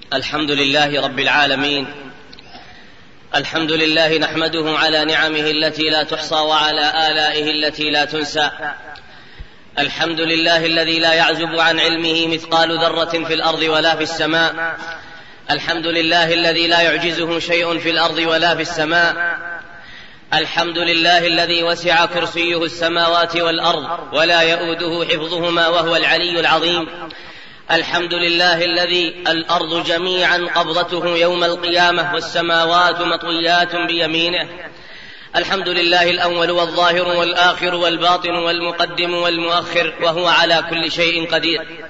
الحمد لله رب العالمين. الحمد لله نحمده على نعمه التي لا تحصى وعلى آلائه التي لا تنسى. الحمد لله الذي لا يعزب عن علمه مثقال ذرة في الأرض ولا في السماء. الحمد لله الذي لا يعجزه شيء في الأرض ولا في السماء. الحمد لله الذي وسع كرسيه السماوات والأرض ولا يؤوده حفظهما وهو العلي العظيم. الحمد لله الذي الأرض جميعا قبضته يوم القيامة والسماوات مطويات بيمينه. الحمد لله الأول والظاهر والآخر والباطن والمقدم والمؤخر وهو على كل شيء قدير.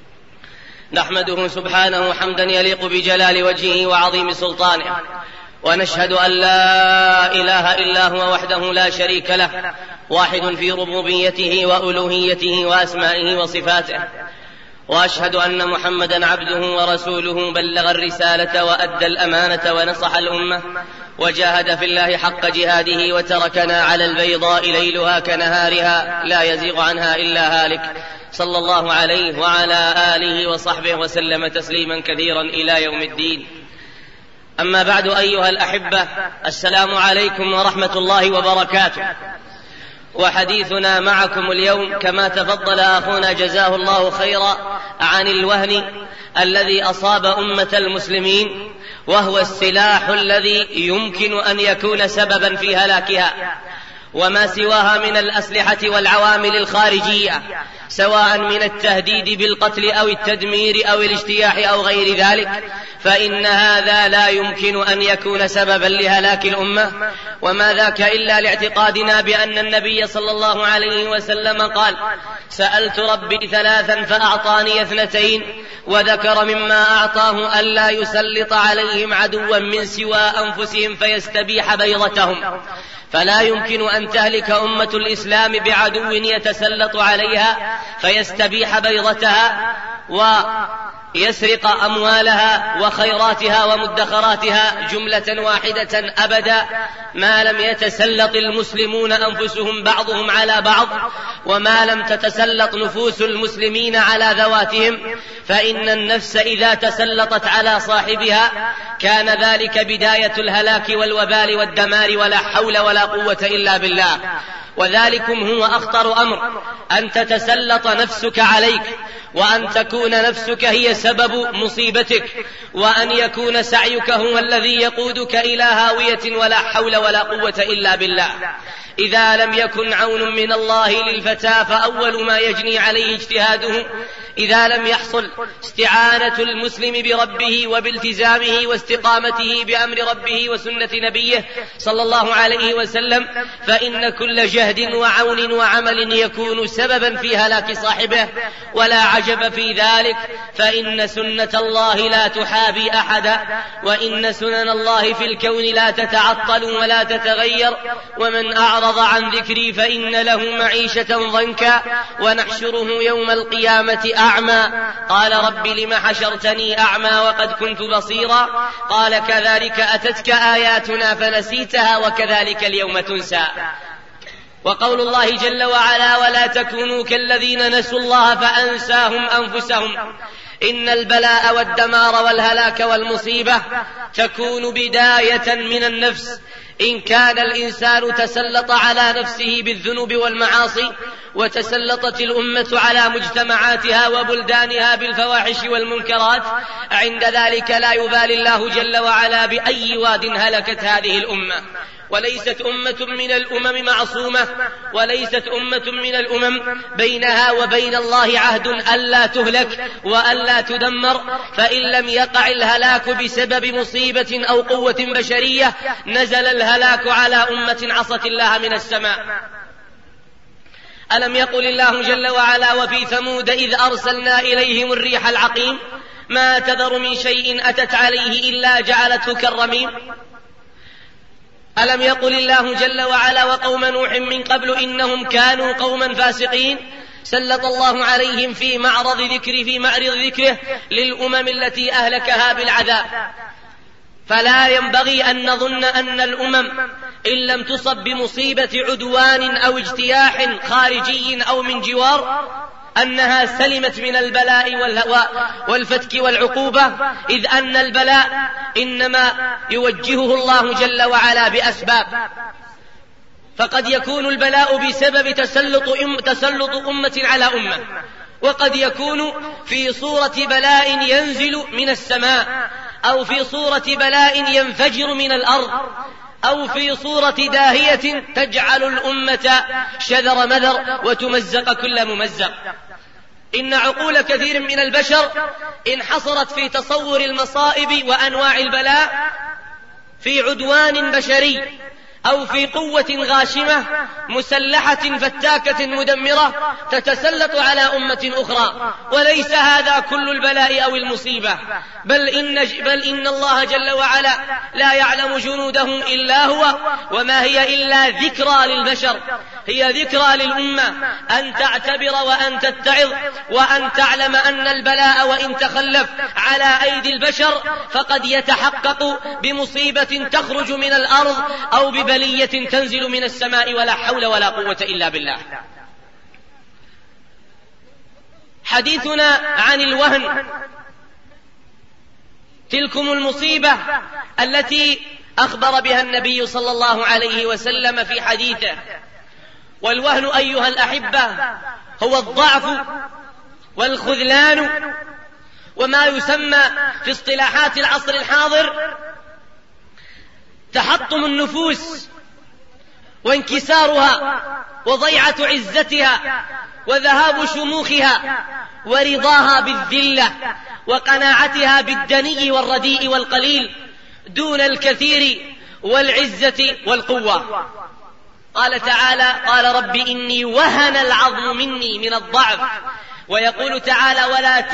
نحمده سبحانه حمدا يليق بجلال وجهه وعظيم سلطانه، ونشهد أن لا إله إلا هو وحده لا شريك له، واحد في ربوبيته وألوهيته وأسمائه وصفاته. وأشهد أن محمدا عبده ورسوله بلغ الرسالة وأدى الأمانة ونصح الأمة وجاهد في الله حق جهاده وتركنا على البيضاء ليلها كنهارها لا يزيغ عنها إلا هالك، صلى الله عليه وعلى آله وصحبه وسلم تسليما كثيرا إلى يوم الدين. أما بعد أيها الأحبة، السلام عليكم ورحمة الله وبركاته. وحديثنا معكم اليوم كما تفضل أخونا جزاه الله خيرا عن الوهن الذي أصاب أمة المسلمين، وهو السلاح الذي يمكن أن يكون سببا في هلاكها، وما سواها من الأسلحة والعوامل الخارجية، سواء من التهديد بالقتل أو التدمير أو الاجتياح أو غير ذلك، فإن هذا لا يمكن أن يكون سببا لهلاك الأمة. وما ذاك إلا لاعتقادنا بأن النبي صلى الله عليه وسلم قال: سألت ربي ثلاثا فأعطاني اثنتين، وذكر مما أعطاه ألا يسلط عليهم عدوا من سوى أنفسهم فيستبيح بيضتهم. فلا يمكن أن تهلك أمة الإسلام بعدو يتسلط عليها فيستبيح بيضتها ويسرق أموالها وخيراتها ومدخراتها جملة واحدة أبدا، ما لم يتسلط المسلمون أنفسهم بعضهم على بعض، وما لم تتسلط نفوس المسلمين على ذواتهم. فإن النفس إذا تسلطت على صاحبها كان ذلك بداية الهلاك والوبال والدمار، ولا حول ولا قوة إلا بالله. وذلكم هو أخطر أمر، أن تتسلط نفسك عليك، وأن تكون نفسك هي سبب مصيبتك، وأن يكون سعيك هو الذي يقودك إلى هاوية، ولا حول ولا قوة إلا بالله. إذا لم يكن عون من الله للفتى فأول ما يجني عليه اجتهاده. إذا لم يحصل استعانة المسلم بربه وبالتزامه واستقامته بأمر ربه وسنة نبيه صلى الله عليه وسلم، فإن كل جهد وعون وعمل يكون سببا في هلاك صاحبه. ولا عجب في ذلك، فإن سنة الله لا تحابي أحدا، وإن سنن الله في الكون لا تتعطل ولا تتغير. ومن أعرض عن ذكري فإن له معيشة ضنكا ونحشره يوم القيامة أعمى. قال رب لم حشرتني أعمى وقد كنت بصيرا؟ قال كذلك أتتك آياتنا فنسيتها وكذلك اليوم تنسى. وقول الله جل وعلا: ولا تكونوا كالذين نسوا الله فأنساهم أنفسهم. إن البلاء والدمار والهلاك والمصيبة تكون بداية من النفس. إن كان الإنسان تسلط على نفسه بالذنوب والمعاصي، وتسلطت الأمة على مجتمعاتها وبلدانها بالفواحش والمنكرات، عند ذلك لا يبالي الله جل وعلا بأي واد هلكت هذه الأمة. وليست أمة من الأمم معصومة، وليست أمة من الأمم بينها وبين الله عهد ألا تهلك وألا تدمر. فإن لم يقع الهلاك بسبب مصيبة أو قوة بشرية، نزل الهلاك على أمة عصت الله من السماء. ألم يقل الله جل وعلا: وفي ثمود إذ أرسلنا إليهم الريح العقيم ما تذر من شيء أتت عليه إلا جعلته كالرميم. ألم يقل الله جل وعلا: وقوم نوح من قبل إنهم كانوا قوما فاسقين. سلط الله عليهم في معرض ذكره للأمم التي أهلكها بالعذاب. فلا ينبغي أن نظن أن الأمم إن لم تصب بمصيبة عدوان أو اجتياح خارجي أو من جوار أنها سلمت من البلاء والفتك والعقوبة، إذ أن البلاء إنما يوجهه الله جل وعلا بأسباب، فقد يكون البلاء بسبب تسلط أمة على أمة، وقد يكون في صورة بلاء ينزل من السماء، أو في صورة بلاء ينفجر من الأرض، أو في صورة داهية تجعل الأمة شذر مذر وتمزق كل ممزق. إن عقول كثير من البشر انحصرت في تصور المصائب وأنواع البلاء في عدوان بشري، أو في قوة غاشمة مسلحة فتاكة مدمرة تتسلط على أمة أخرى، وليس هذا كل البلاء أو المصيبة، بل إن الله جل وعلا لا يعلم جنودهم إلا هو، وما هي إلا ذكرى للبشر، هي ذكرى للأمة أن تعتبر وأن تتعظ، وأن تعلم أن البلاء وإن تخلف على أيدي البشر فقد يتحقق بمصيبة تخرج من الأرض أو ببلية تنزل من السماء، ولا حول ولا قوة إلا بالله. حديثنا عن الوهن، تلكم المصيبة التي أخبر بها النبي صلى الله عليه وسلم في حديثه. والوهن أيها الأحبة هو الضعف والخذلان، وما يسمى في اصطلاحات العصر الحاضر تحطم النفوس وانكسارها وضيعة عزتها وذهاب شموخها ورضاها بالذلة وقناعتها بالدني والرديء والقليل دون الكثير والعزة والقوة. قال تعالى: قال رب إني وهن العظم مني من الضعف. ويقول تعالى: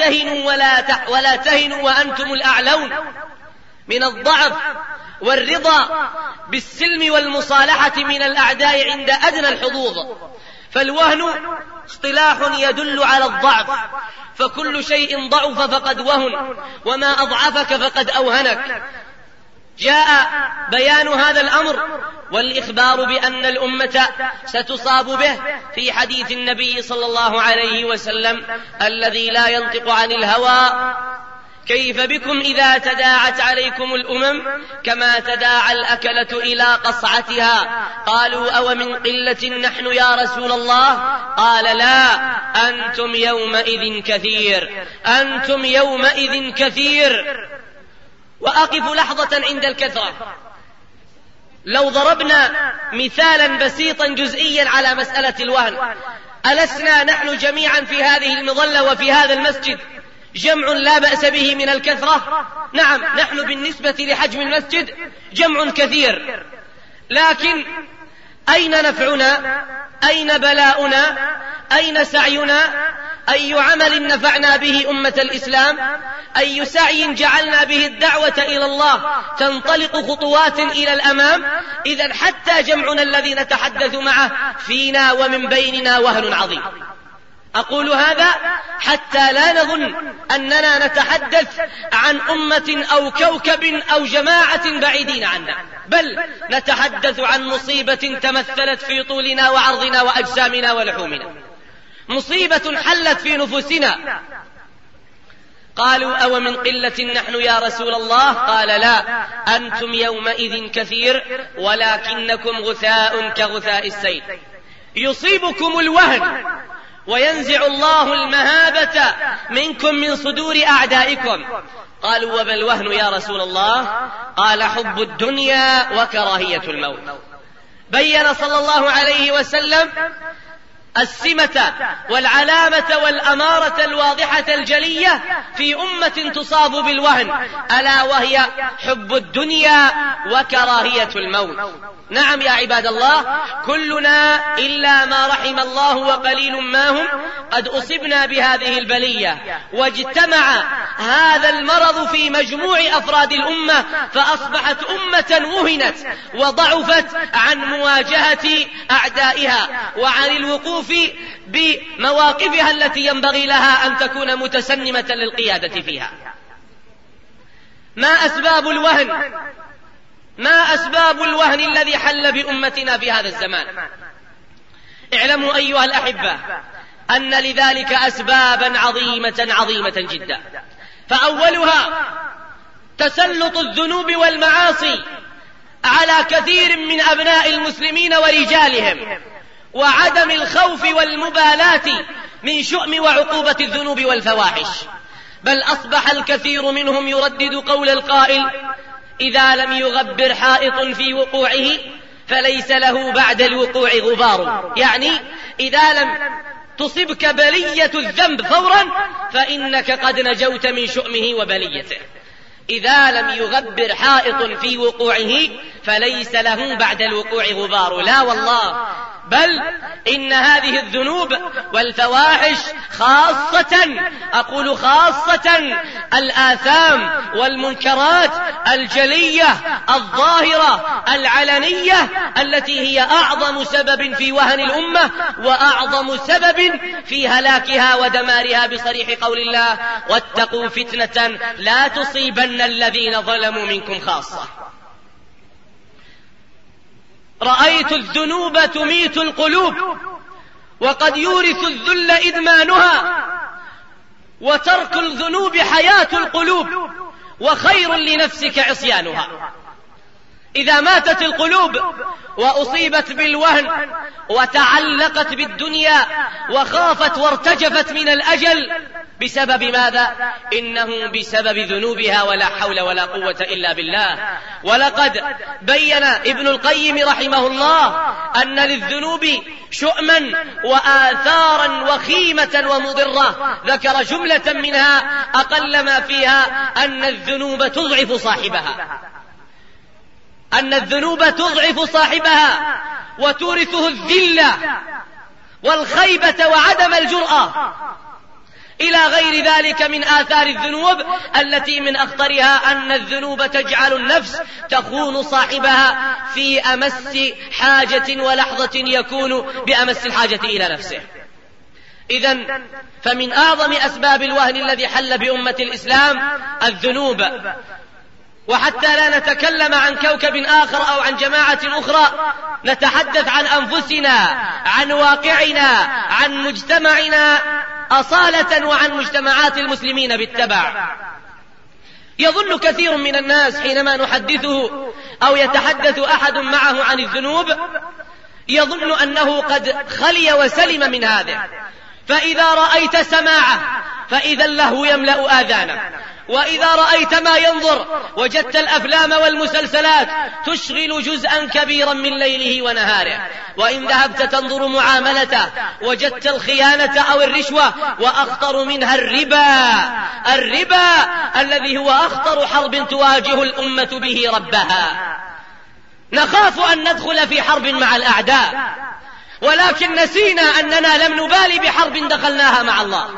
ولا تهنوا وأنتم الأعلون، من الضعف والرضا بالسلم والمصالحة من الأعداء عند أدنى الحظوظ. فالوهن اصطلاح يدل على الضعف، فكل شيء ضعف فقد وهن، وما أضعفك فقد أوهنك. جاء بيان هذا الأمر والإخبار بأن الأمة ستصاب به في حديث النبي صلى الله عليه وسلم الذي لا ينطق عن الهوى: كيف بكم إذا تداعت عليكم الأمم كما تداعى الأكلة إلى قصعتها؟ قالوا: أو من قلة نحن يا رسول الله؟ قال: لا، أنتم يومئذ كثير، أنتم يومئذ كثير. وأقف لحظة عند الكثرة. لو ضربنا مثالا بسيطا جزئيا على مسألة الوهن، ألسنا نحن جميعا في هذه المظلة وفي هذا المسجد جمع لا بأس به من الكثرة؟ نعم، نحن بالنسبة لحجم المسجد جمع كثير، لكن أين نفعنا؟ أين بلاؤنا؟ أين سعينا؟ أي عمل نفعنا به أمة الإسلام؟ أي سعي جعلنا به الدعوة إلى الله تنطلق خطوات إلى الأمام؟ إذن حتى جمعنا الذي نتحدث معه فينا ومن بيننا وهن عظيم. أقول هذا حتى لا نظن أننا نتحدث عن أمة أو كوكب أو جماعة بعيدين عنا، بل نتحدث عن مصيبة تمثلت في طولنا وعرضنا وأجسامنا ولحومنا، مصيبة حلت في نفوسنا. قالوا: أو من قلة نحن يا رسول الله؟ قال: لا، أنتم يومئذ كثير ولكنكم غثاء كغثاء السيل. يصيبكم الوهن وينزع الله المهابة منكم من صدور أعدائكم. قالوا: وما الوهن يا رسول الله؟ قال: حب الدنيا وكراهية الموت. بين صلى الله عليه وسلم السمة والعلامة والأمارة الواضحة الجلية في أمة تصاب بالوهن، ألا وهي حب الدنيا وكراهية الموت. نعم يا عباد الله، كلنا إلا ما رحم الله وقليل ما هم قد أصبنا بهذه البلية، واجتمع هذا المرض في مجموع أفراد الأمة، فأصبحت أمة وهنت وضعفت عن مواجهة أعدائها وعن الوقوف بمواقفها التي ينبغي لها أن تكون متسنمة للقيادة فيها. ما أسباب الوهن؟ ما أسباب الوهن الذي حل بأمتنا في هذا الزمان؟ اعلموا أيها الأحبة أن لذلك أسبابا عظيمة جدا. فأولها تسلط الذنوب والمعاصي على كثير من أبناء المسلمين ورجالهم، وعدم الخوف والمبالاة من شؤم وعقوبة الذنوب والفواحش، بل أصبح الكثير منهم يردد قول القائل: إذا لم يغبر حائط في وقوعه فليس له بعد الوقوع غبار. يعني إذا لم تصبك بلية الذنب فورا فإنك قد نجوت من شؤمه وبليته. إذا لم يغبر حائط في وقوعه فليس له بعد الوقوع غبار. لا والله، بل إن هذه الذنوب والفواحش خاصة الآثام والمنكرات الجلية الظاهرة العلنية التي هي أعظم سبب في وهن الأمة وأعظم سبب في هلاكها ودمارها، بصريح قول الله: واتقوا فتنة لا تصيبن الذين ظلموا منكم خاصة. رأيت الذنوب تميت القلوب، وقد يورث الذل إدمانها، وترك الذنوب حياة القلوب، وخير لنفسك عصيانها. إذا ماتت القلوب وأصيبت بالوهن وتعلقت بالدنيا وخافت وارتجفت من الأجل، بسبب ماذا؟ إنه بسبب ذنوبها، ولا حول ولا قوة إلا بالله. ولقد بين ابن القيم رحمه الله أن للذنوب شؤما وآثارا وخيمة ومضرة، ذكر جملة منها أقل ما فيها أن الذنوب تضعف صاحبها وتورثه الذلة والخيبة وعدم الجرأة، إلى غير ذلك من آثار الذنوب التي من أخطرها أن الذنوب تجعل النفس تخون صاحبها في أمس حاجة ولحظة يكون بأمس الحاجة إلى نفسه. إذن فمن أعظم أسباب الوهن الذي حل بأمة الإسلام الذنوب. وحتى لا نتكلم عن كوكب آخر أو عن جماعة أخرى، نتحدث عن أنفسنا، عن واقعنا، عن مجتمعنا أصالة، وعن مجتمعات المسلمين بالتبع. يظن كثير من الناس حينما نحدثه أو يتحدث أحد معه عن الذنوب يظن أنه قد خلي وسلم من هذا، فإذا رأيت سماعه فإذا اللهو يملأ آذانه، وإذا رأيت ما ينظر وجدت الأفلام والمسلسلات تشغل جزءا كبيرا من ليله ونهاره، وإن ذهبت تنظر معاملته وجدت الخيانة أو الرشوة، وأخطر منها الربا الذي هو أخطر حرب تواجه الأمة به ربها. نخاف أن ندخل في حرب مع الأعداء، ولكن نسينا أننا لم نبالي بحرب دخلناها مع الله.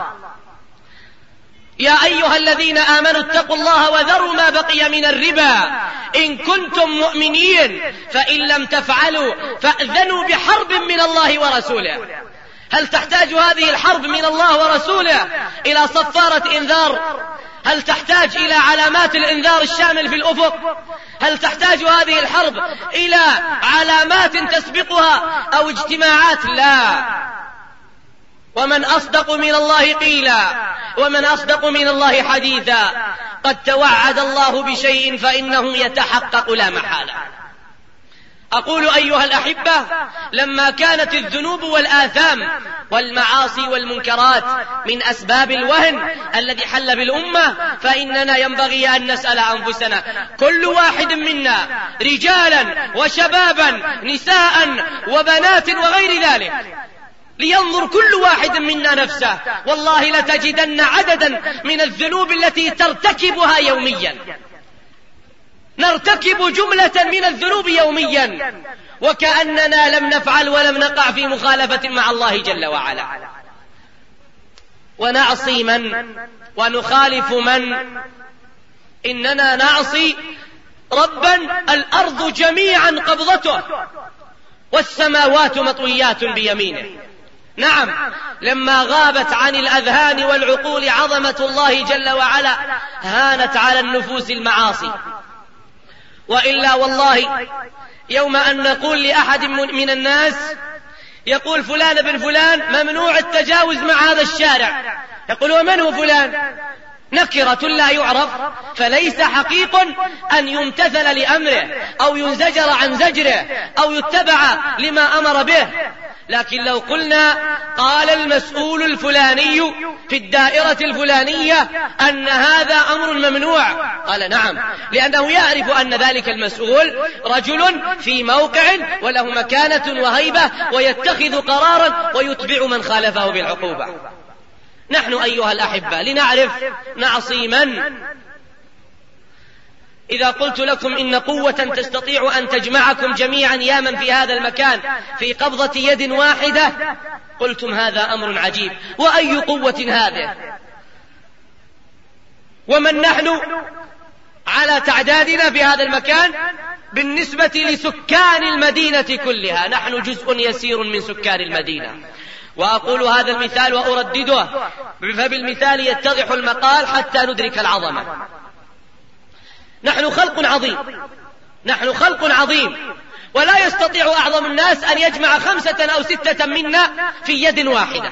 يا أيها الذين آمنوا اتقوا الله وذروا ما بقي من الربا إن كنتم مؤمنين، فإن لم تفعلوا فأذنوا بحرب من الله ورسوله. هل تحتاج هذه الحرب من الله ورسوله إلى صفارة إنذار؟ هل تحتاج إلى علامات الإنذار الشامل في الأفق؟ هل تحتاج هذه الحرب إلى علامات تسبقها أو اجتماعات؟ لا. ومن أصدق من الله قيلا، ومن أصدق من الله حديثا. قد توعد الله بشيء فإنه يتحقق لا محالة. أقول أيها الأحبة، لما كانت الذنوب والآثام والمعاصي والمنكرات من أسباب الوهن الذي حل بالأمة، فإننا ينبغي أن نسأل أنفسنا، كل واحد منا، رجالا وشبابا، نساء وبنات وغير ذلك، لينظر كل واحد منا نفسه. والله لتجدن عددا من الذنوب التي ترتكبها يوميا، نرتكب جملة من الذنوب يوميا وكأننا لم نفعل ولم نقع في مخالفة مع الله جل وعلا. ونعصي من ونخالف من؟ إننا نعصي ربا الأرض جميعا قبضته والسماوات مطويات بيمينه. نعم، لما غابت عن الأذهان والعقول عظمة الله جل وعلا هانت على النفوس المعاصي. وإلا والله يوم أن نقول لأحد من الناس يقول فلان بن فلان ممنوع التجاوز مع هذا الشارع، يقول ومن هو فلان؟ نكرة لا يعرف، فليس حقيق أن يمتثل لأمره أو ينزجر عن زجره أو يتبع لما أمر به. لكن لو قلنا قال المسؤول الفلاني في الدائرة الفلانية أن هذا أمر ممنوع، قال نعم، لأنه يعرف أن ذلك المسؤول رجل في موقع وله مكانة وهيبة ويتخذ قرارا ويتبع من خالفه بالعقوبة. نحن أيها الأحبة لنعرف نعصي من. إذا قلت لكم إن قوة تستطيع أن تجمعكم جميعا يا من في هذا المكان في قبضة يد واحدة، قلتم هذا أمر عجيب، وأي قوة هذه؟ ومن نحن على تعدادنا في هذا المكان بالنسبة لسكان المدينة كلها؟ نحن جزء يسير من سكان المدينة. وأقول هذا المثال وأردده، فبالمثال يتضح المقال حتى ندرك العظمة. نحن خلق عظيم، ولا يستطيع أعظم الناس أن يجمع 5 أو 6 منا في يد واحدة.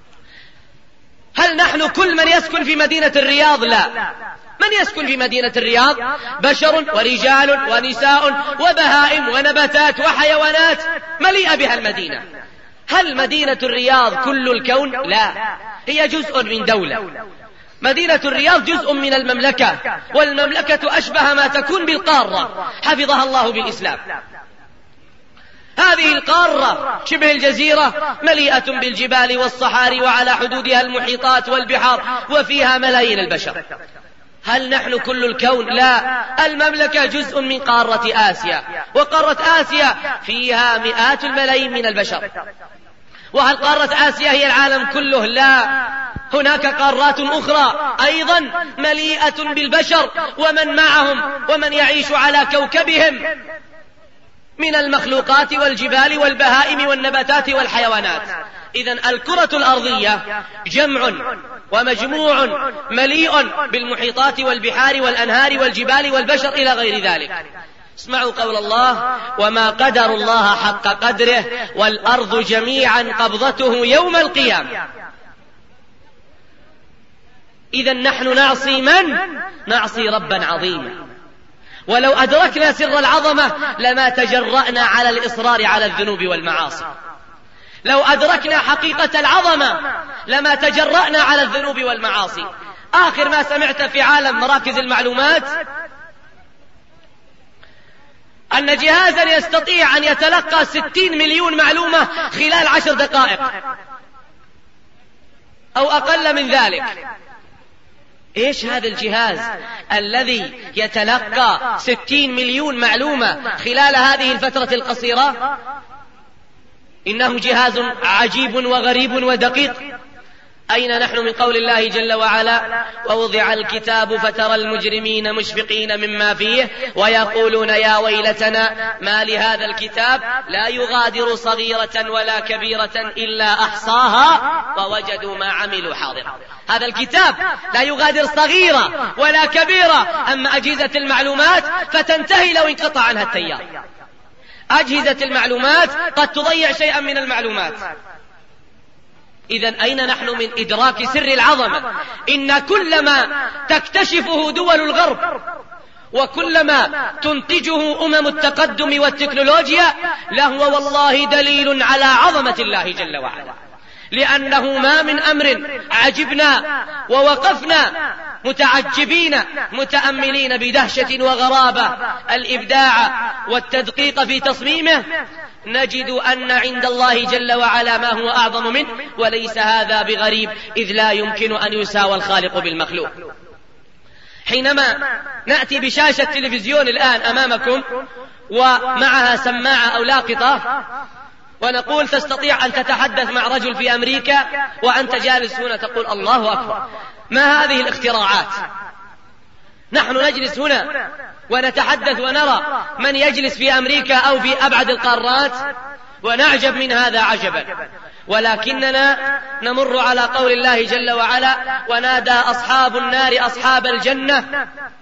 هل نحن كل من يسكن في مدينة الرياض؟ لا. من يسكن في مدينة الرياض؟ بشر ورجال ونساء وبهائم ونباتات وحيوانات مليئة بها المدينة. هل مدينة الرياض كل الكون؟ لا، هي جزء من دولة. مدينة الرياض جزء من المملكة، والمملكة أشبه ما تكون بالقارة حفظها الله بالإسلام. هذه القارة شبه الجزيرة مليئة بالجبال والصحاري، وعلى حدودها المحيطات والبحار، وفيها ملايين البشر. هل نحن كل الكون؟ لا، المملكة جزء من قارة آسيا، وقارة آسيا فيها مئات الملايين من البشر. وهل قارة آسيا هي العالم كله؟ لا، هناك قارات أخرى أيضا مليئة بالبشر ومن معهم ومن يعيش على كوكبهم من المخلوقات والجبال والبهائم والنباتات والحيوانات. إذن الكرة الأرضية جمع ومجموع مليء بالمحيطات والبحار والأنهار والجبال والبشر إلى غير ذلك. اسمعوا قول الله: وما قدر الله حق قدره والأرض جميعا قبضته يوم القيامة. إذن نحن نعصي من؟ نعصي ربا عظيما. ولو أدركنا سر العظمة لما تجرأنا على الإصرار على الذنوب والمعاصي. لو أدركنا حقيقة العظمة لما تجرأنا على الذنوب والمعاصي. آخر ما سمعت في عالم مراكز المعلومات أن جهازا يستطيع أن يتلقى 60 مليون معلومة خلال 10 دقائق أو أقل من ذلك. إيش هذا الجهاز الذي يتلقى 60 مليون معلومة خلال هذه الفترة القصيرة؟ إنه جهاز عجيب وغريب ودقيق. أين نحن من قول الله جل وعلا: ووضع الكتاب فترى المجرمين مشفقين مما فيه ويقولون يا ويلتنا ما لهذا الكتاب لا يغادر صغيرة ولا كبيرة إلا أحصاها ووجدوا ما عملوا حاضرا. هذا الكتاب لا يغادر صغيرة ولا كبيرة. أما أجهزة المعلومات فتنتهي لو انقطع عنها التيار. أجهزة المعلومات قد تضيع شيئا من المعلومات. إذن أين نحن من إدراك سر العظمة؟ إن كلما تكتشفه دول الغرب وكلما تنتجه التقدم والتكنولوجيا لهو والله دليل على عظمة الله جل وعلا. لأنه ما من أمر عجبنا ووقفنا متعجبين متأملين بدهشة وغرابة الإبداع والتدقيق في تصميمه نجد أن عند الله جل وعلا ما هو أعظم منه، وليس هذا بغريب، إذ لا يمكن أن يساوى الخالق بالمخلوق. حينما نأتي بشاشة تلفزيون الآن أمامكم ومعها سماعة أو لاقطة ونقول تستطيع أن تتحدث مع رجل في أمريكا وأنت جالس هنا تقول الله أكبر، ما هذه الاختراعات؟ نحن نجلس هنا ونتحدث ونرى من يجلس في أمريكا أو في أبعد القارات ونعجب من هذا عجبا. ولكننا نمر على قول الله جل وعلا: ونادى أصحاب النار أصحاب الجنة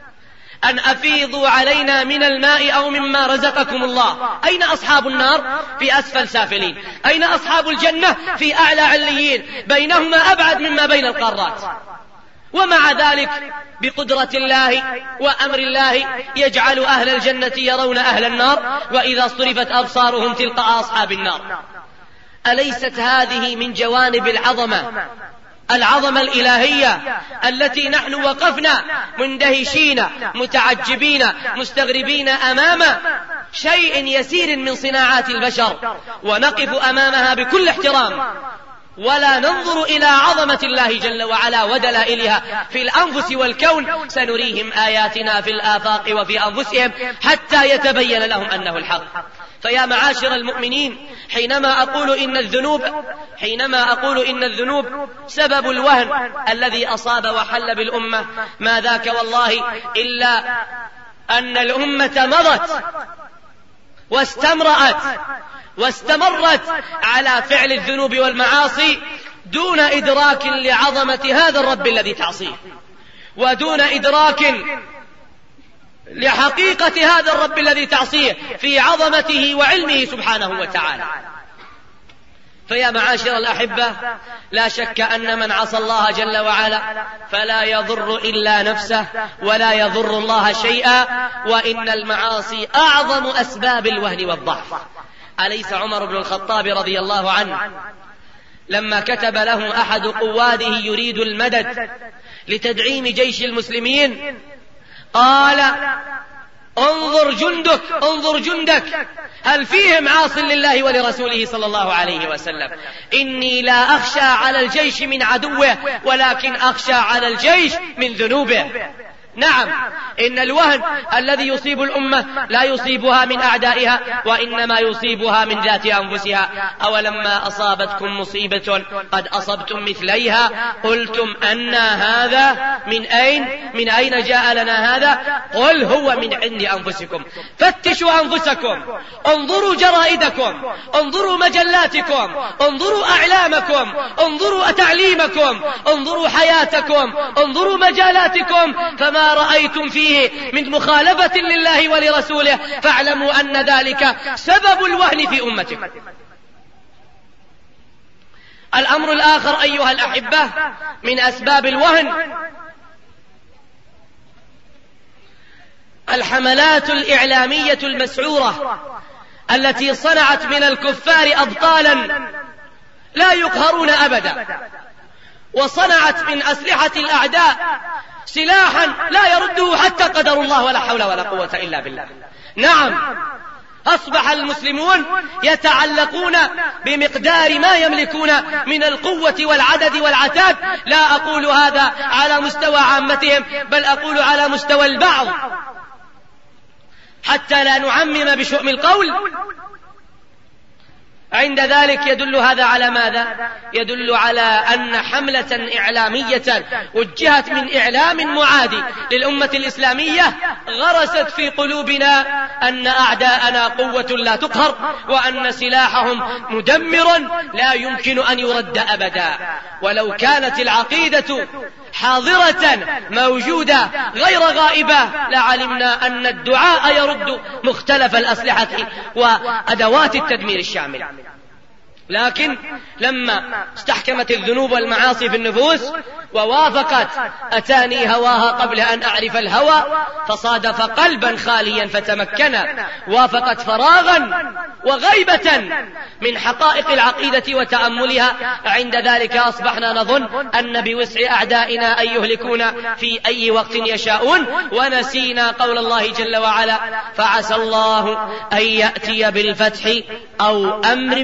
أن أفيضوا علينا من الماء أو مما رزقكم الله. أين أصحاب النار؟ في أسفل سافلين. أين أصحاب الجنة؟ في أعلى عليين، بينهما أبعد مما بين القارات. ومع ذلك بقدرة الله وأمر الله يجعل أهل الجنة يرون أهل النار، وإذا صرفت أبصارهم تلقاء أصحاب النار. أليست هذه من جوانب العظمة الإلهية التي نحن وقفنا مندهشين متعجبين مستغربين أمام شيء يسير من صناعات البشر، ونقف أمامها بكل احترام ولا ننظر إلى عظمة الله جل وعلا ودلائلها في الأنفس والكون؟ سنريهم آياتنا في الآفاق وفي أنفسهم حتى يتبين لهم أنه الحق. فيا معاشر المؤمنين، حينما أقول إن الذنوب سبب الوهن الذي أصاب وحل بالأمة، ما ذاك والله إلا أن الأمة مضت واستمرت على فعل الذنوب والمعاصي دون إدراك لعظمة هذا الرب الذي تعصيه، ودون إدراك لحقيقة هذا الرب الذي تعصيه في عظمته وعلمه سبحانه وتعالى. فيا معاشر الأحبة، لا شك أن من عصى الله جل وعلا فلا يضر إلا نفسه ولا يضر الله شيئا، وإن المعاصي أعظم أسباب الوهن والضعف. أليس عمر بن الخطاب رضي الله عنه لما كتب له أحد قواده يريد المدد لتدعيم جيش المسلمين قال: انظر جندك هل فيهم عاص لله ولرسوله صلى الله عليه وسلم؟ إني لا أخشى على الجيش من عدوه، ولكن أخشى على الجيش من ذنوبه. نعم، إن الوهن الذي يصيب الأمة لا يصيبها من أعدائها، وإنما يصيبها من ذات أنفسها. أولما أصابتكم مصيبة قد أصبتم مثليها قلتم أن هذا من أين جاء لنا هذا؟ قل هو من عند أنفسكم. فتشوا أنفسكم، انظروا جرائدكم، انظروا مجلاتكم، انظروا أعلامكم، انظروا تعليمكم، انظروا حياتكم، انظروا مجالاتكم، فما رأيتم فيه من مخالفة لله ولرسوله فاعلموا أن ذلك سبب الوهن في أمتكم. الأمر الآخر أيها الأحبة من أسباب الوهن الحملات الإعلامية المسعورة التي صنعت من الكفار أبطالا لا يقهرون أبدا، وصنعت من أسلحة الأعداء سلاحا لا يرده حتى قدر الله، ولا حول ولا قوة إلا بالله. نعم، أصبح المسلمون يتعلقون بمقدار ما يملكون من القوة والعدد والعتاد. لا أقول هذا على مستوى عامتهم، بل أقول على مستوى البعض، حتى لا نعمم بشؤم القول. عند ذلك يدل هذا على ماذا؟ يدل على أن حملة إعلامية وجهت من إعلام معادي للأمة الإسلامية غرست في قلوبنا أن أعداءنا قوة لا تقهر، وأن سلاحهم مدمر لا يمكن أن يرد أبدا. ولو كانت العقيدة حاضرة موجودة غير غائبة لعلمنا أن الدعاء يرد مختلف الأسلحة وأدوات التدمير الشامل. لكن لما استحكمت الذنوب والمعاصي في النفوس ووافقت أتاني هواها قبل أن أعرف الهوى، فصادف قلبا خاليا فتمكن، وافقت فراغا وغيبة من حقائق العقيدة وتأملها. عند ذلك أصبحنا نظن أن بوسع أعدائنا أن يهلكونا في أي وقت يشاءون، ونسينا قول الله جل وعلا: فعسى الله أن يأتي بالفتح أو أمر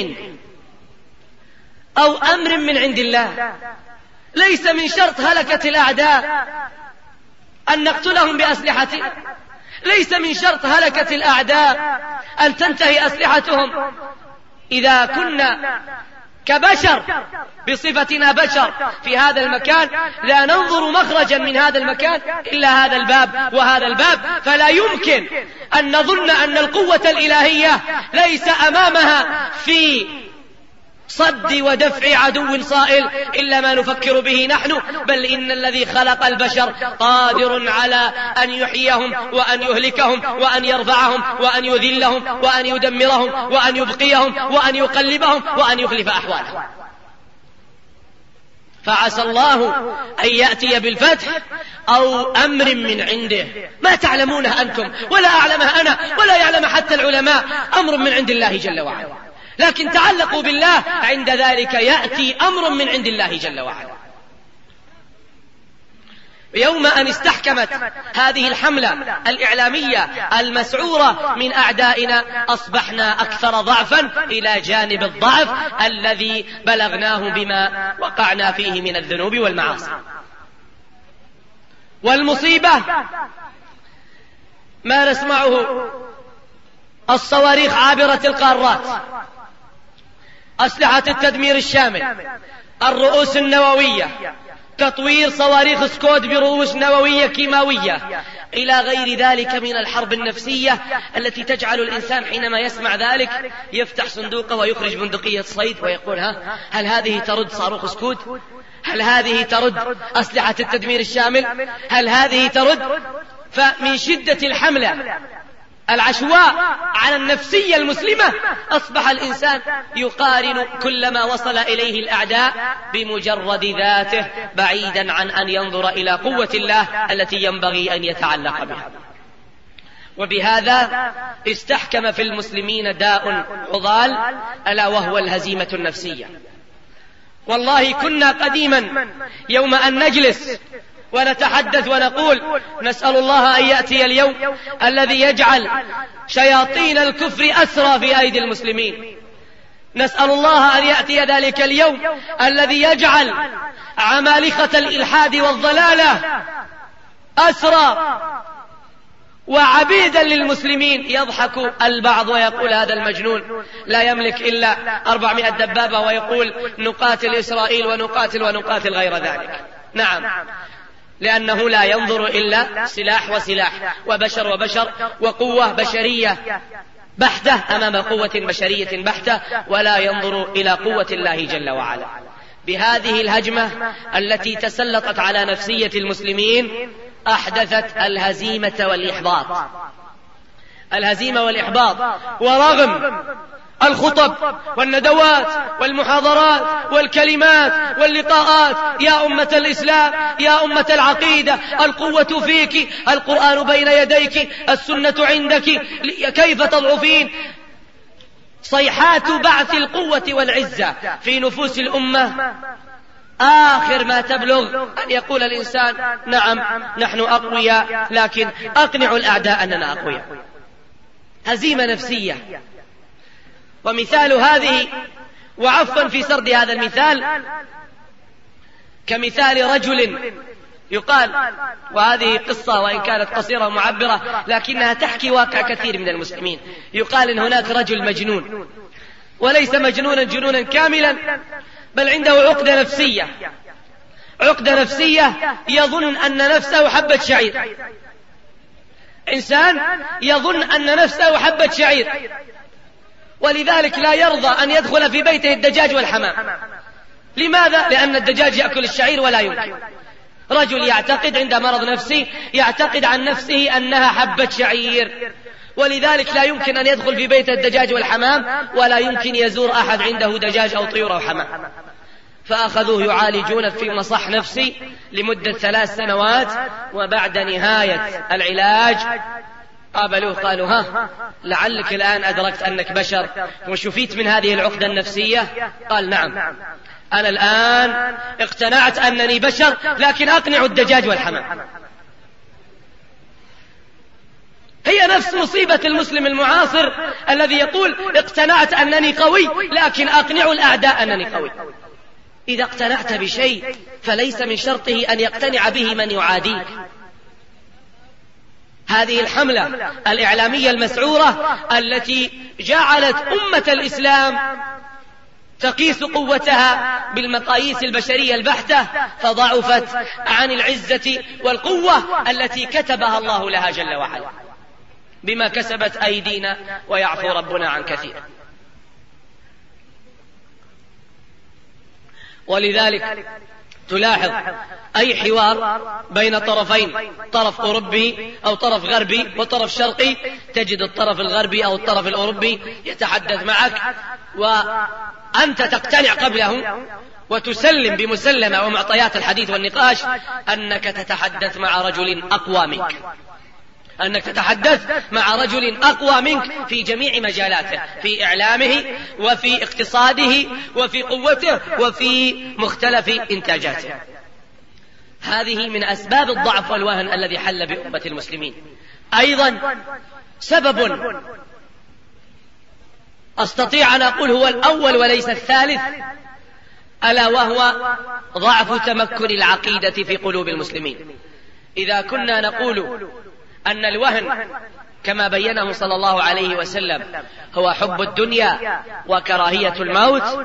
من عند الله. ليس من شرط هلكة الأعداء أن نقتلهم بأسلحتنا، ليس من شرط هلكة الأعداء أن تنتهي أسلحتهم. إذا كنا كبشر بصفتنا بشر في هذا المكان لا ننظر مخرجا من هذا المكان إلا هذا الباب وهذا الباب، فلا يمكن أن نظن أن القوة الإلهية ليس أمامها في صد ودفع عدو صائل إلا ما نفكر به نحن، بل إن الذي خلق البشر قادر على أن يحييهم وأن يهلكهم وأن يرفعهم وأن يذلهم وأن يدمرهم وأن يبقيهم وأن يقلبهم وأن يخلف أحوالهم. فعسى الله أن يأتي بالفتح أو أمر من عنده ما تعلمونه أنتم ولا أعلمه أنا ولا يعلم حتى العلماء، أمر من عند الله جل وعلا، لكن تعلقوا بالله، عند ذلك يأتي أمر من عند الله جل وعلا. يوم أن استحكمت هذه الحملة الإعلامية المسعورة من أعدائنا أصبحنا أكثر ضعفا إلى جانب الضعف الذي بلغناه بما وقعنا فيه من الذنوب والمعاصي. والمصيبة ما نسمعه، الصواريخ عابرة القارات، أسلحة التدمير الشامل، الرؤوس النووية، تطوير صواريخ سكود برؤوس نووية كيماوية، إلى غير ذلك من الحرب النفسية التي تجعل الإنسان حينما يسمع ذلك يفتح صندوقه ويخرج بندقية صيد ويقول هل هذه ترد صاروخ سكود؟ هل هذه ترد أسلحة التدمير الشامل؟ هل هذه ترد؟ فمن شدة الحملة العشواء على النفسية المسلمة أصبح الإنسان يقارن كل ما وصل إليه الأعداء بمجرد ذاته، بعيدا عن أن ينظر إلى قوة الله التي ينبغي أن يتعلق بها. وبهذا استحكم في المسلمين داء عضال ألا وهو الهزيمة النفسية. والله كنا قديما يوم أن نجلس ونتحدث ونقول نسأل الله أن يأتي اليوم الذي يجعل شياطين الكفر أسرى في أيدي المسلمين، نسأل الله أن يأتي ذلك اليوم الذي يجعل عمالقة الإلحاد والضلالة أسرى وعبيدا للمسلمين. يضحك البعض ويقول هذا المجنون لا يملك إلا 400 دبابة ويقول نقاتل إسرائيل ونقاتل غير ذلك. نعم، لأنه لا ينظر إلا سلاح وسلاح وبشر وقوة بشرية بحتة أمام قوة بشرية بحتة، ولا ينظر إلى قوة الله جل وعلا. بهذه الهجمة التي تسلطت على نفسية المسلمين أحدثت الهزيمة والإحباط. الهزيمة والإحباط، ورغم الخطب والندوات والمحاضرات والكلمات واللقاءات، يا أمة الإسلام، يا أمة العقيدة، القوة فيك، القرآن بين يديك، السنة عندك، كيف تضعفين، صيحات بعث القوة والعزة في نفوس الأمة، آخر ما تبلغ أن يقول الإنسان نعم نحن أقوياء، لكن أقنعوا الأعداء أننا أقوياء. هزيمة نفسية. ومثال هذه، وعفوا في سرد هذا المثال، كمثال رجل يقال، وهذه قصة وإن كانت قصيرة ومعبرة لكنها تحكي واقع كثير من المسلمين. يقال إن هناك رجل مجنون، وليس مجنونا جنونا كاملا، بل عنده عقدة نفسية يظن أن نفسه حبة شعير. إنسان يظن أن نفسه حبة شعير، ولذلك لا يرضى أن يدخل في بيته الدجاج والحمام. لماذا؟ لأن الدجاج يأكل الشعير ولا يمكن. رجل يعتقد عند مرض نفسي، يعتقد عن نفسه أنها حبة شعير، ولذلك لا يمكن أن يدخل في بيته الدجاج والحمام، ولا يمكن يزور أحد عنده دجاج أو طيور أو حمام. فأخذوه يعالجون في مصح نفسي لمدة 3 سنوات، وبعد نهاية العلاج قابلوه قالوا لعلك الآن أدركت أنك بشر وشفيت من هذه العقدة النفسية. قال نعم، أنا الآن اقتنعت أنني بشر، لكن أقنع الدجاج والحمام. هي نفس مصيبة المسلم المعاصر الذي يقول اقتنعت أنني قوي، لكن أقنع الأعداء أنني قوي. إذا اقتنعت بشيء فليس من شرطه أن يقتنع به من يعاديك. هذه الحملة الإعلامية المسعورة التي جعلت أمة الإسلام تقيس قوتها بالمقاييس البشرية البحتة، فضعفت عن العزة والقوة التي كتبها الله لها جل وعلا. بما كسبت أيدينا ويعفو ربنا عن كثير. ولذلك تلاحظ أي حوار بين طرفين، طرف أوروبي أو طرف غربي وطرف شرقي، تجد الطرف الغربي أو الطرف الأوروبي يتحدث معك وأنت تقتنع قبله وتسلم بمسلمة ومعطيات الحديث والنقاش أنك تتحدث مع رجل أقوى منك، أنك تتحدث مع رجل أقوى منك في جميع مجالاته، في إعلامه وفي اقتصاده وفي قوته وفي مختلف إنتاجاته. هذه من أسباب الضعف والوهن الذي حل بأمة المسلمين. أيضا سبب أستطيع أن أقول هو الأول وليس الثالث، ألا وهو ضعف تمكن العقيدة في قلوب المسلمين. إذا كنا نقول أن الوهن كما بينه صلى الله عليه وسلم هو حب الدنيا وكراهية الموت،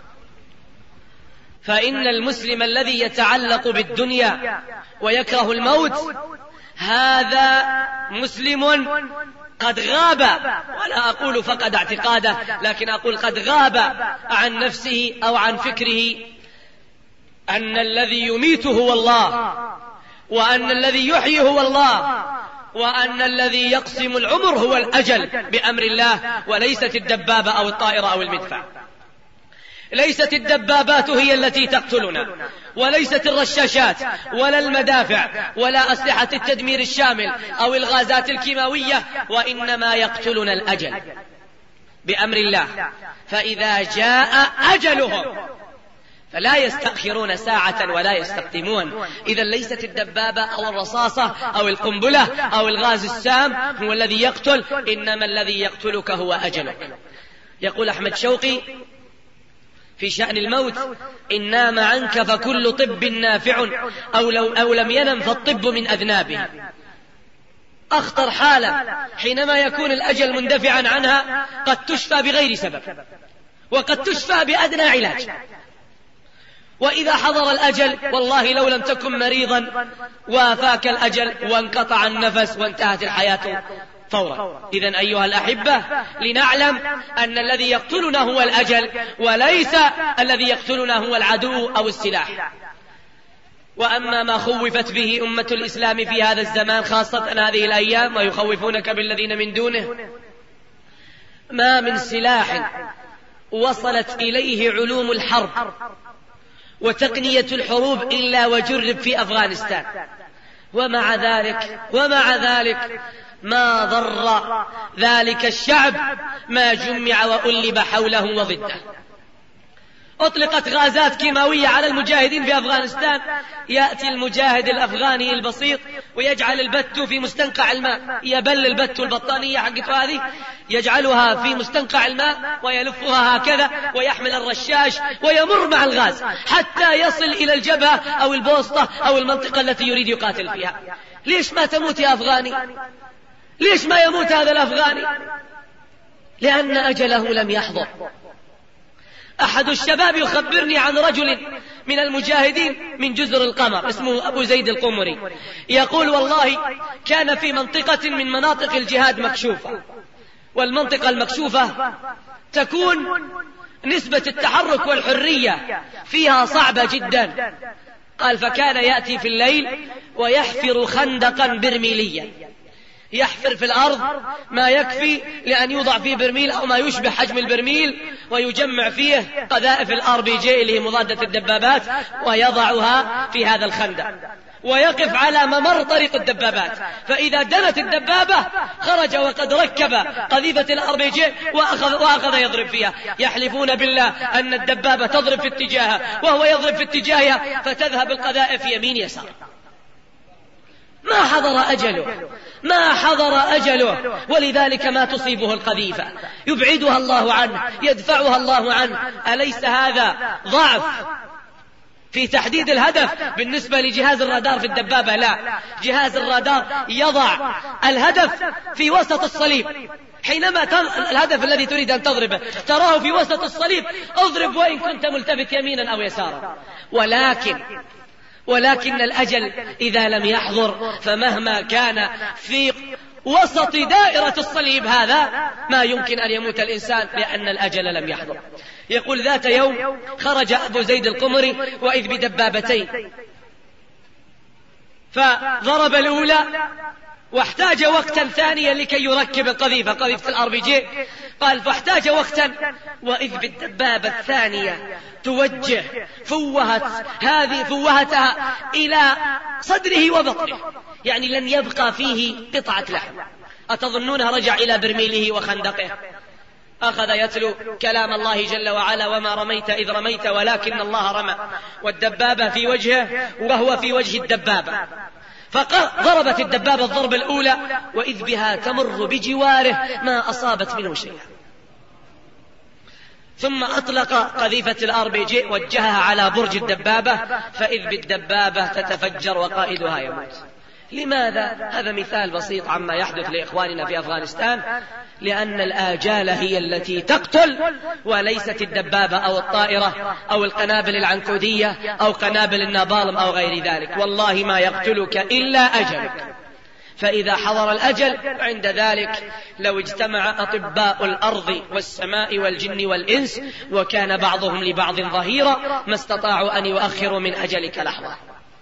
فإن المسلم الذي يتعلق بالدنيا ويكره الموت هذا مسلم قد غاب، ولا أقول فقد اعتقاده، لكن أقول قد غاب عن نفسه أو عن فكره أن الذي يميت هو الله، وأن الذي يحيي هو الله، وأن الذي يقسم العمر هو الأجل بأمر الله، وليست الدبابة أو الطائرة أو المدفع. ليست الدبابات هي التي تقتلنا، وليست الرشاشات ولا المدافع ولا أسلحة التدمير الشامل أو الغازات الكيماوية، وإنما يقتلنا الأجل بأمر الله. فإذا جاء أجلهم فلا يستأخرون ساعة ولا يستقدمون. إذا ليست الدبابة أو الرصاصة أو القنبلة أو الغاز السام هو الذي يقتل، إنما الذي يقتلك هو أجلك. يقول أحمد شوقي في شأن الموت: إن نام عنك فكل طب نافع، أو لم ينم فالطب من أذنابه. أخطر حالة حينما يكون الأجل مندفعا عنها، قد تشفى بغير سبب وقد تشفى بأدنى علاج. وإذا حضر الأجل والله لو لم تكن مريضا وافاك الأجل وانقطع النفس وانتهت الحياة فورا. إذن أيها الأحبة، لنعلم أن الذي يقتلنا هو الأجل، وليس الذي يقتلنا هو العدو أو السلاح. وأما ما خوفت به أمة الإسلام في هذا الزمان خاصة هذه الأيام، ويخوفونك بالذين من دونه، ما من سلاح وصلت إليه علوم الحرب وتقنية الحروب إلا وجرب في أفغانستان، ومع ذلك ما ضر ذلك الشعب ما جمع وألب حوله وضده. أطلقت غازات كيماوية على المجاهدين في أفغانستان، يأتي المجاهد الأفغاني البسيط ويجعل البت في مستنقع الماء، يبل البت البطانية حقته هذه يجعلها في مستنقع الماء ويلفها هكذا ويحمل الرشاش ويمر مع الغاز حتى يصل إلى الجبهة أو البوسطة أو المنطقة التي يريد يقاتل فيها. ليش ما تموت يا أفغاني؟ ليش ما يموت هذا الأفغاني؟ لأن أجله لم يحضر. أحد الشباب يخبرني عن رجل من المجاهدين من جزر القمر اسمه أبو زيد القمري، يقول: والله كان في منطقة من مناطق الجهاد مكشوفة، والمنطقة المكشوفة تكون نسبة التحرك والحرية فيها صعبة جدا. قال: فكان يأتي في الليل ويحفر خندقا برميليا، يحفر في الأرض ما يكفي لأن يوضع فيه برميل أو ما يشبه حجم البرميل، ويجمع فيه قذائف الRPG اللي هي مضادة الدبابات، ويضعها في هذا الخندق، ويقف على ممر طريق الدبابات، فإذا دنت الدبابة خرج وقد ركب قذيفة الRPG وأخذ يضرب فيها. يحلفون بالله أن الدبابة تضرب في اتجاهها وهو يضرب في اتجاهها، فتذهب القذائف يمين يسار. ما حضر أجله، ولذلك ما تصيبه القذيفة يبعدها الله عنه، يدفعها الله عنه. أليس هذا ضعف في تحديد الهدف بالنسبة لجهاز الرادار في الدبابة؟ لا، جهاز الرادار يضع الهدف في وسط الصليب. حينما الهدف الذي تريد أن تضربه تراه في وسط الصليب، اضرب وإن كنت ملتفت يمينا أو يسارا. ولكن الأجل إذا لم يحضر فمهما كان في وسط دائرة الصليب هذا ما يمكن أن يموت الإنسان لأن الأجل لم يحضر. يقول ذات يوم خرج أبو زيد القمري وإذ بدبابتين، فضرب الأولى واحتاج وقتا ثانيا لكي يركب قذيفة الRPG. قال فاحتاج وقتا وإذ بالدبابة الثانية توجه فوهتها إلى صدره وبطنه، يعني لن يبقى فيه قطعة لحم. أتظنونها رجع إلى برميله وخندقه؟ أخذ يتلو كلام الله جل وعلا: وما رميت إذ رميت ولكن الله رمى، والدبابة في وجهه وهو في وجه الدبابة. فضربت الدبابة الضربة الأولى وإذ بها تمر بجواره ما أصابت منه شيئا، ثم أطلق قذيفة الRPG وجهها على برج الدبابة، فإذ بالدبابة تتفجر وقائدها يموت. لماذا؟ هذا مثال بسيط عما يحدث لإخواننا في أفغانستان، لأن الآجال هي التي تقتل وليست الدبابة أو الطائرة أو القنابل العنكودية أو قنابل النابالم أو غير ذلك. والله ما يقتلك إلا أجلك. فإذا حضر الأجل عند ذلك لو اجتمع أطباء الأرض والسماء والجن والإنس وكان بعضهم لبعض ظهيرا ما استطاعوا أن يؤخروا من أجلك لحظة.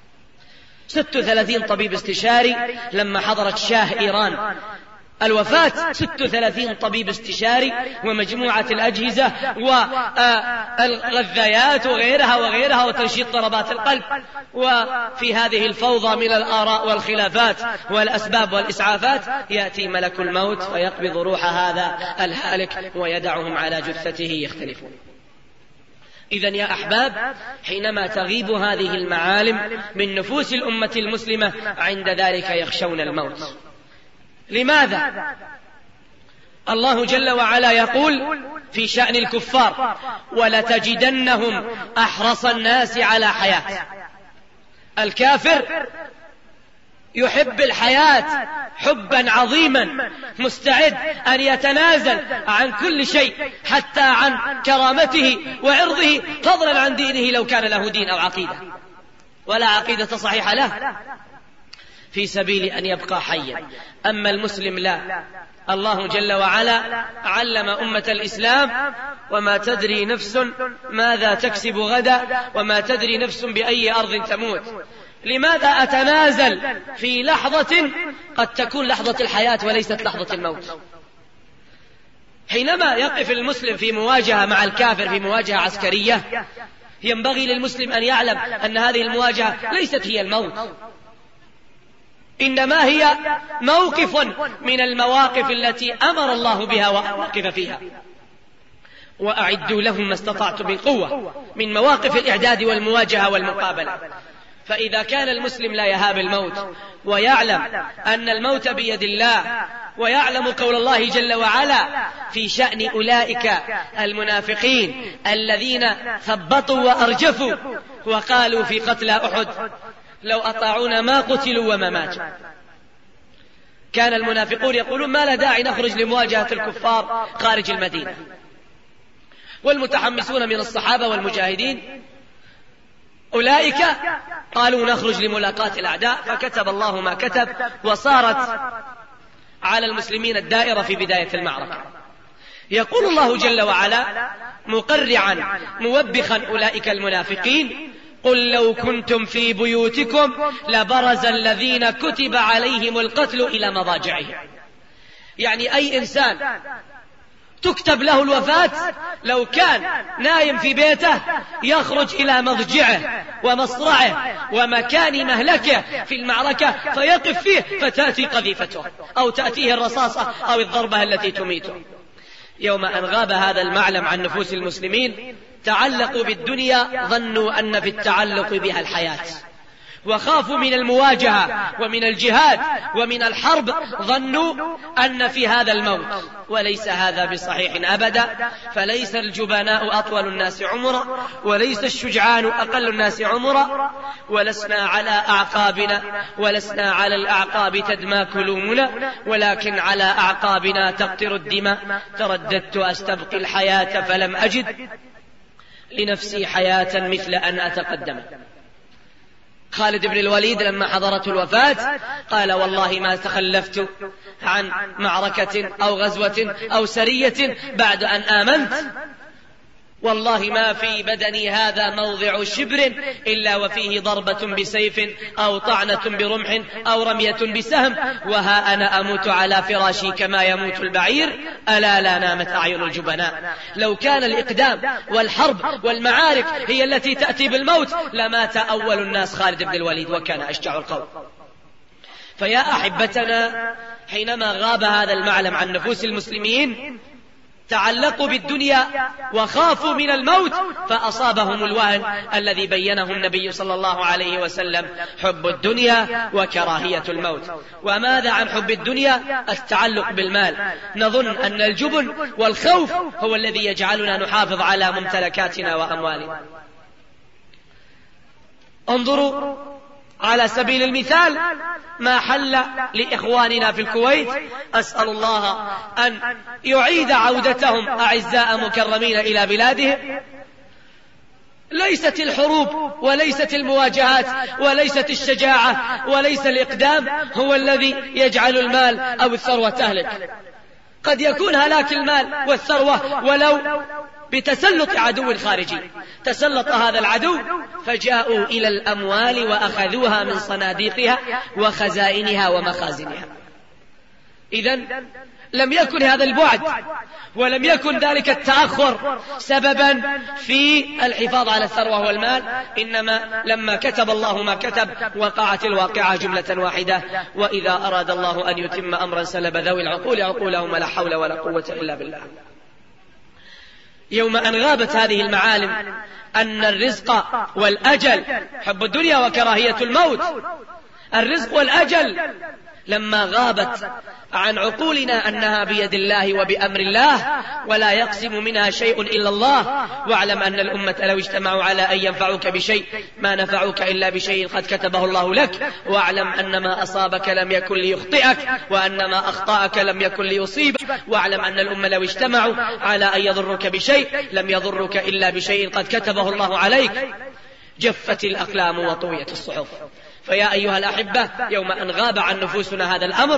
36 طبيب استشاري لما حضرت شاه إيران الوفاة، 36 طبيب استشاري ومجموعة الأجهزة والغذايات وغيرها وتنشيط ضربات القلب. وفي هذه الفوضى من الآراء والخلافات والأسباب والإسعافات يأتي ملك الموت فيقبض روح هذا الهالك ويدعهم على جثته يختلفون. إذن يا أحباب، حينما تغيب هذه المعالم من نفوس الأمة المسلمة عند ذلك يخشون الموت. لماذا؟ الله جل وعلا يقول في شأن الكفار: ولتجدنهم أحرص الناس على حياة. الكافر يحب الحياة حبا عظيما، مستعد أن يتنازل عن كل شيء حتى عن كرامته وعرضه، فضلا عن دينه لو كان له دين أو عقيدة، ولا عقيدة صحيحة له، في سبيل أن يبقى حيا. أما المسلم لا. الله جل وعلا علم أمة الإسلام: وما تدري نفس ماذا تكسب غدا وما تدري نفس بأي أرض تموت. لماذا أتنازل في لحظة قد تكون لحظة الحياة وليست لحظة الموت؟ حينما يقف المسلم في مواجهة مع الكافر، في مواجهة عسكرية، ينبغي للمسلم أن يعلم أن هذه المواجهة ليست هي الموت، إنما هي موقف من المواقف التي أمر الله بها وأن نقف فيها. وأعدوا لهم ما استطعتم من قوة، من مواقف الإعداد والمواجهة والمقابلة. فإذا كان المسلم لا يهاب الموت ويعلم أن الموت بيد الله، ويعلم قول الله جل وعلا في شأن أولئك المنافقين الذين ثبطوا وأرجفوا وقالوا في قتلى أحد: لو أطاعونا ما قتلوا وما ماتوا. كان المنافقون يقولون: ما لا داعي نخرج لمواجهة الكفار خارج المدينة. والمتحمسون من الصحابة والمجاهدين أولئك قالوا: نخرج لملاقاة الأعداء. فكتب الله ما كتب، وصارت على المسلمين الدائرة في بداية المعركة. يقول الله جل وعلا مقرعا موبخا أولئك المنافقين: قل لو كنتم في بيوتكم لبرز الذين كتب عليهم القتل إلى مضاجعهم. يعني أي إنسان تكتب له الوفاة لو كان نايم في بيته يخرج إلى مضجعه ومصرعه ومكان مهلكه في المعركة فيقف فيه، فتأتي قذيفته أو تأتيه الرصاصة أو الضربة التي تميته. يوم أن غاب هذا المعلم عن نفوس المسلمين تعلقوا بالدنيا، ظنوا أن في التعلق بها الحياة، وخافوا من المواجهة ومن الجهاد ومن الحرب، ظنوا أن في هذا الموت، وليس هذا بصحيح أبدا. فليس الجبناء أطول الناس عمرا، وليس الشجعان أقل الناس عمرا، ولسنا على أعقابنا، ولسنا على الأعقاب تدمى كلومنا، ولكن على أعقابنا تقطر الدماء. ترددت أستبقي الحياة فلم أجد لنفسي حياة مثل أن أتقدم. خالد بن الوليد لما حضرته الوفاة قال والله ما تخلفت عن معركة أو غزوة أو سرية بعد أن آمنت، والله ما في بدني هذا موضع شبر إلا وفيه ضربة بسيف أو طعنة برمح أو رمية بسهم، وها أنا أموت على فراشي كما يموت البعير، ألا لا نامت أعين الجبناء. لو كان الإقدام والحرب والمعارك هي التي تأتي بالموت لمات أول الناس خالد بن الوليد وكان أشجع القوم. فيا أحبتنا، حينما غاب هذا المعلم عن نفوس المسلمين تعلقوا بالدنيا وخافوا من الموت فأصابهم الوهن الذي بينه النبي صلى الله عليه وسلم: حب الدنيا وكراهية الموت. وماذا عن حب الدنيا؟ التعلق بالمال. نظن أن الجبن والخوف هو الذي يجعلنا نحافظ على ممتلكاتنا وأموالنا. انظروا على سبيل المثال ما حل لإخواننا في الكويت، أسأل الله أن يعيد عودتهم أعزاء مكرمين إلى بلادهم. ليست الحروب وليست المواجهات وليست الشجاعة وليس الإقدام هو الذي يجعل المال أو الثروة تهلك. قد يكون هلاك المال والثروة ولو بتسلط عدو خارجي. تسلط هذا العدو فجاءوا إلى الأموال وأخذوها من صناديقها وخزائنها ومخازنها. إذن لم يكن هذا البعد ولم يكن ذلك التأخر سببا في الحفاظ على الثروة والمال، إنما لما كتب الله ما كتب وقعت الواقعة جملة واحدة. وإذا أراد الله أن يتم أمرا سلب ذوي العقول عقولهم، لا حول ولا قوة إلا بالله. يوم أن غابت هذه المعالم أن الرزق والأجل، حب الدنيا وكراهية الموت، الرزق والأجل لما غابت عن عقولنا أنها بيد الله وبأمر الله ولا يقسم منها شيء إلا الله. واعلم أن الأمة لو اجتمعوا على أن ينفعوك بشيء ما نفعوك إلا بشيء قد كتبه الله لك. واعلم أن ما أصابك لم يكن ليخطئك وأن ما أخطأك لم يكن ليصيبك. واعلم أن الأمة لو اجتمعوا على أن يضرك بشيء لم يضرك إلا بشيء قد كتبه الله عليك. جفت الأقلام وطويت الصحف. فيا أيها الأحبة، يوم أن غاب عن نفوسنا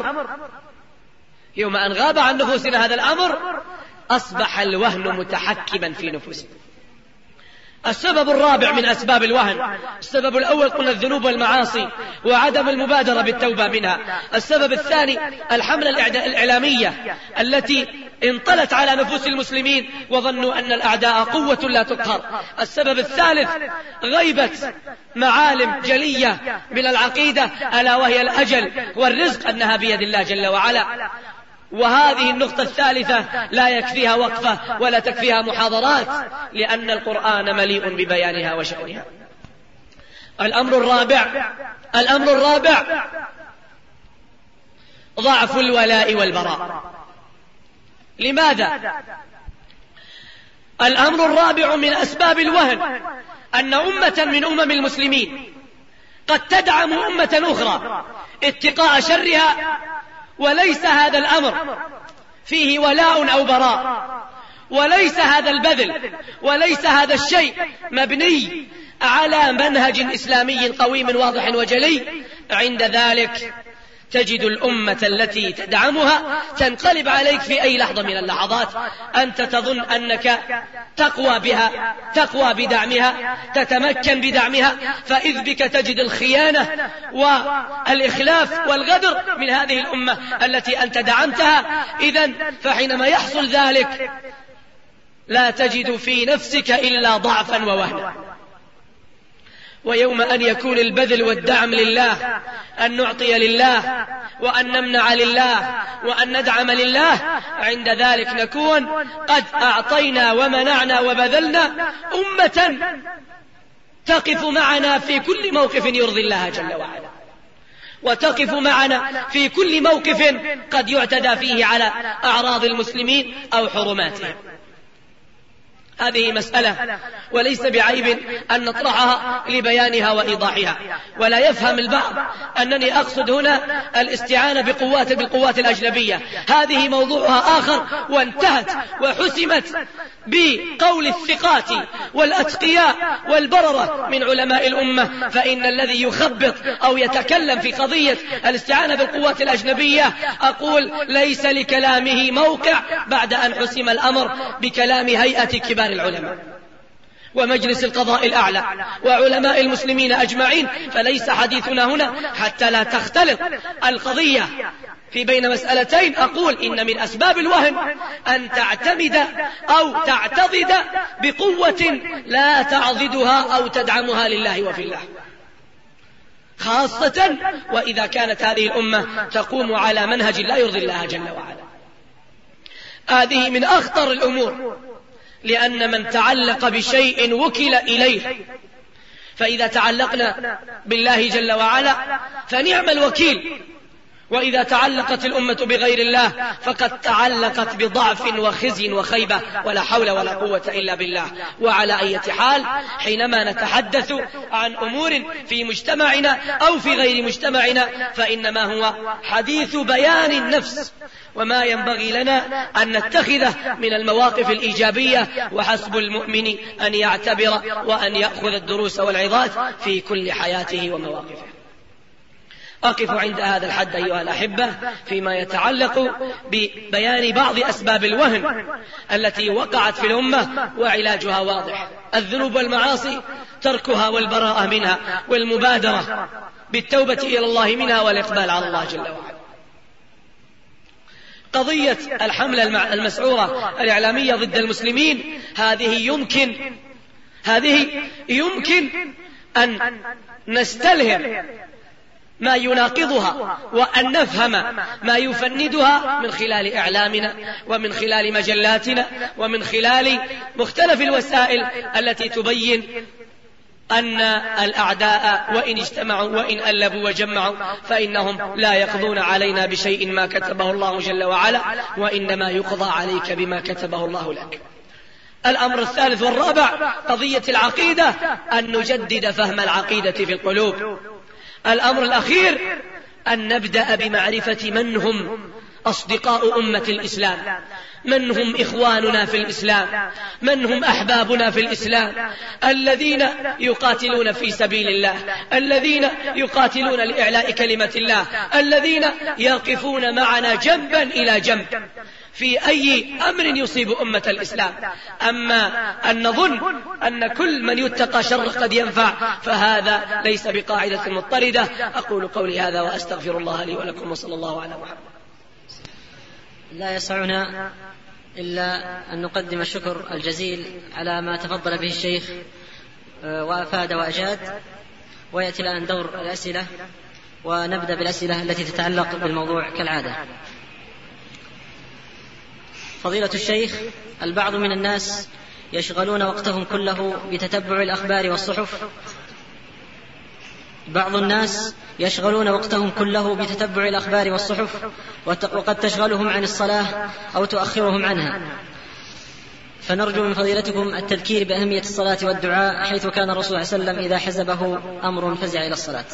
هذا الأمر أصبح الوهن متحكما في نفوسنا. السبب الرابع من أسباب الوهن، السبب الأول قلنا الذنوب والمعاصي وعدم المبادرة بالتوبة منها. السبب الثاني الحملة الإعلامية التي انطلت على نفوس المسلمين وظنوا أن الأعداء قوة لا تقهر. السبب الثالث غيبة معالم جلية من العقيدة ألا وهي الأجل والرزق أنها بيد الله جل وعلا. وهذه النقطة الثالثة لا يكفيها وقفة ولا تكفيها محاضرات، لأن القرآن مليء ببيانها وشأنها. الأمر الرابع ضعف الولاء والبراء. لماذا؟ الأمر الرابع من أسباب الوهن أن أمة من أمم المسلمين قد تدعم أمة أخرى اتقاء شرها، وليس هذا الأمر فيه ولاء أو براء، وليس هذا البذل وليس هذا الشيء مبني على منهج إسلامي قويم واضح وجلي. عند ذلك تجد الأمة التي تدعمها تنقلب عليك في أي لحظة من اللحظات. أنت تظن أنك تقوى بدعمها، تتمكن بدعمها، فإذ بك تجد الخيانة والإخلاف والغدر من هذه الأمة التي أنت دعمتها. إذن فحينما يحصل ذلك لا تجد في نفسك إلا ضعفا ووهنا. ويوم أن يكون البذل والدعم لله، أن نعطي لله وأن نمنع لله وأن ندعم لله، عند ذلك نكون قد أعطينا ومنعنا وبذلنا أمة تقف معنا في كل موقف يرضي الله جل وعلا، وتقف معنا في كل موقف قد يعتدى فيه على أعراض المسلمين أو حرماتهم. هذه مسألة وليس بعيب أن نطرحها لبيانها وإيضاحها. ولا يفهم البعض أنني أقصد هنا الاستعانة بالقوات الأجنبية، هذه موضوعها آخر وانتهت وحسمت بقول الثقات والأتقياء والبررة من علماء الأمة. فإن الذي يخبط أو يتكلم في قضية الاستعانة بالقوات الأجنبية أقول ليس لكلامه موقع بعد أن حسم الأمر بكلام هيئة كبار العلماء ومجلس القضاء الأعلى وعلماء المسلمين أجمعين. فليس حديثنا هنا حتى لا تختلط القضية في بين مسألتين. أقول إن من أسباب الوهن أن تعتمد أو تعتضد بقوة لا تعضدها أو تدعمها لله وفي الله، خاصة وإذا كانت هذه الأمة تقوم على منهج لا يرضي الله جل وعلا. هذه من أخطر الأمور، لأن من تعلق بشيء وكل إليه، فإذا تعلقنا بالله جل وعلا فنعم الوكيل، وإذا تعلقت الأمة بغير الله فقد تعلقت بضعف وخزي وخيبة ولا حول ولا قوة إلا بالله. وعلى أي حال حينما نتحدث عن أمور في مجتمعنا أو في غير مجتمعنا فإنما هو حديث بيان النفس، وما ينبغي لنا أن نتخذه من المواقف الإيجابية، وحسب المؤمن أن يعتبر وأن يأخذ الدروس والعظات في كل حياته ومواقفه. أقف عند هذا الحد أيها الأحبة فيما يتعلق ببيان بعض أسباب الوهن التي وقعت في الأمة، وعلاجها واضح: الذنوب والمعاصي تركها والبراءة منها والمبادرة بالتوبة إلى الله منها والإقبال على الله جل وعلا. قضية الحملة المسعورة الإعلامية ضد المسلمين هذه يمكن أن نستلهم ما يناقضها وأن نفهم ما يفندها من خلال إعلامنا ومن خلال مجلاتنا ومن خلال مختلف الوسائل التي تبين أن الأعداء وإن اجتمعوا وإن ألبوا وجمعوا فإنهم لا يقضون علينا بشيء ما كتبه الله جل وعلا، وإنما يقضى عليك بما كتبه الله لك. الأمر الثالث والرابع قضية العقيدة، أن نجدد فهم العقيدة في القلوب. الأمر الأخير أن نبدأ بمعرفة من هم أصدقاء أمة الإسلام، من هم إخواننا في الإسلام، من هم أحبابنا في الإسلام، الذين يقاتلون في سبيل الله، الذين يقاتلون لإعلاء كلمة الله، الذين يقفون معنا جنبا إلى جنب في أي أمر يصيب أمة الإسلام. أما أن نظن أن كل من يتقى شر قد ينفع فهذا ليس بقاعدة مضطردة. أقول قولي هذا وأستغفر الله لي ولكم، وصلى الله على محمد. لا يسعنا إلا أن نقدم الشكر الجزيل على ما تفضل به الشيخ وأفاد وأجاد. ويأتي الآن دور الأسئلة، ونبدأ بالأسئلة التي تتعلق بالموضوع كالعادة. فضيلة الشيخ، البعض من الناس يشغلون وقتهم كله بتتبع الأخبار والصحف. بعض الناس يشغلون وقتهم كله بتتبع الأخبار والصحف، وقد تشغلهم عن الصلاة أو تؤخرهم عنها. فنرجو من فضيلتكم التذكير بأهمية الصلاة والدعاء، حيث كان الرسول صلى الله عليه وسلم إذا حزبه أمر فزع إلى الصلاة.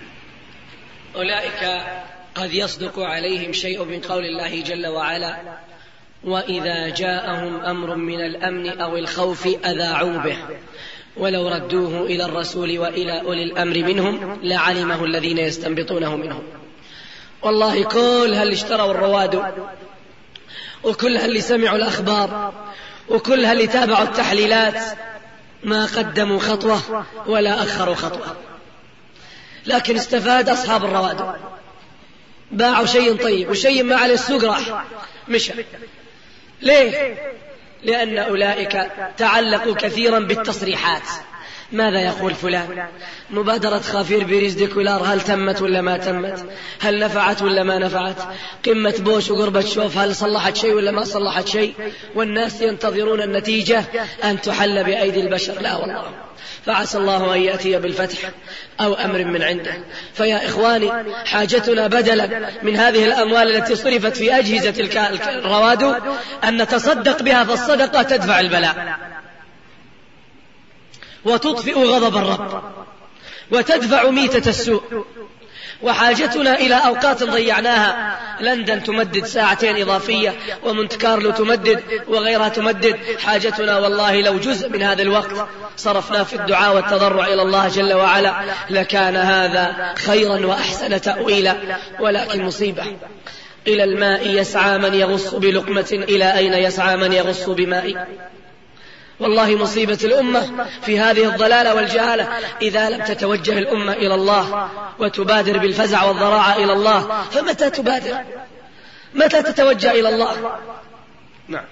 أولئك قد يصدق عليهم شيء من قول الله جل وعلا: وإذا جاءهم أمر من الأمن أو الخوف أذاعوا به ولو ردوه إلى الرسول وإلى أولي الأمر منهم لعلمه الذين يستنبطونه منهم. والله كل هل اشتروا الرواد وكل هل سمعوا الأخبار وكل هل تابعوا التحليلات ما قدموا خطوة ولا أخروا خطوة، لكن استفاد أصحاب الرواد، باعوا شيء طيب وشيء ما على السوق راح مشى. ليه؟ لأن أولئك تعلقوا كثيرا بالتصريحات. ماذا يقول فلان؟ مبادرة خافير بيريز ديكولار هل تمت ولا ما تمت؟ هل نفعت ولا ما نفعت؟ قمة بوش وقربة شوف هل صلحت شيء ولا ما صلحت شيء؟ والناس ينتظرون النتيجة أن تحل بأيدي البشر. لا والله، فعسى الله أن يأتي بالفتح أو أمر من عنده. فيا إخواني، حاجتنا بدلا من هذه الأموال التي صرفت في أجهزة الرواد أن نتصدق بها، فالصدقة تدفع البلاء. وتطفئ غضب الرب وتدفع ميتة السوء. وحاجتنا إلى أوقات ضيعناها، لندن تمدد 2 ساعة إضافية، ومونت كارلو تمدد، وغيرها تمدد. حاجتنا والله لو جزء من هذا الوقت صرفناه في الدعاء والتضرع إلى الله جل وعلا لكان هذا خيرا وأحسن تأويلا. ولكن مصيبة، إلى الماء يسعى من يغص بلقمة، إلى أين يسعى من يغص بماء؟ والله مصيبة الأمة في هذه الضلالة والجهالة إذا لم تتوجه الأمة إلى الله وتبادر بالفزع والضراعة إلى الله. فمتى تبادر؟ متى تتوجه إلى الله؟ نعم.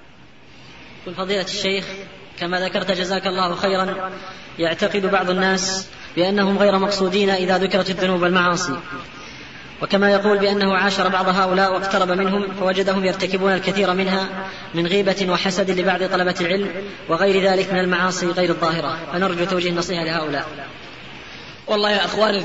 قل فضيلة الشيخ، كما ذكرت جزاك الله خيرا، يعتقد بعض الناس بأنهم غير مقصودين إذا ذكرت الذنوب والمعاصي، وكما يقول بأنه عاشر بعض هؤلاء واقترب منهم فوجدهم يرتكبون الكثير منها من غيبة وحسد لبعض طلبة العلم وغير ذلك من المعاصي غير الظاهرة، فنرجو توجيه النصيحة لهؤلاء. والله يا أخوان،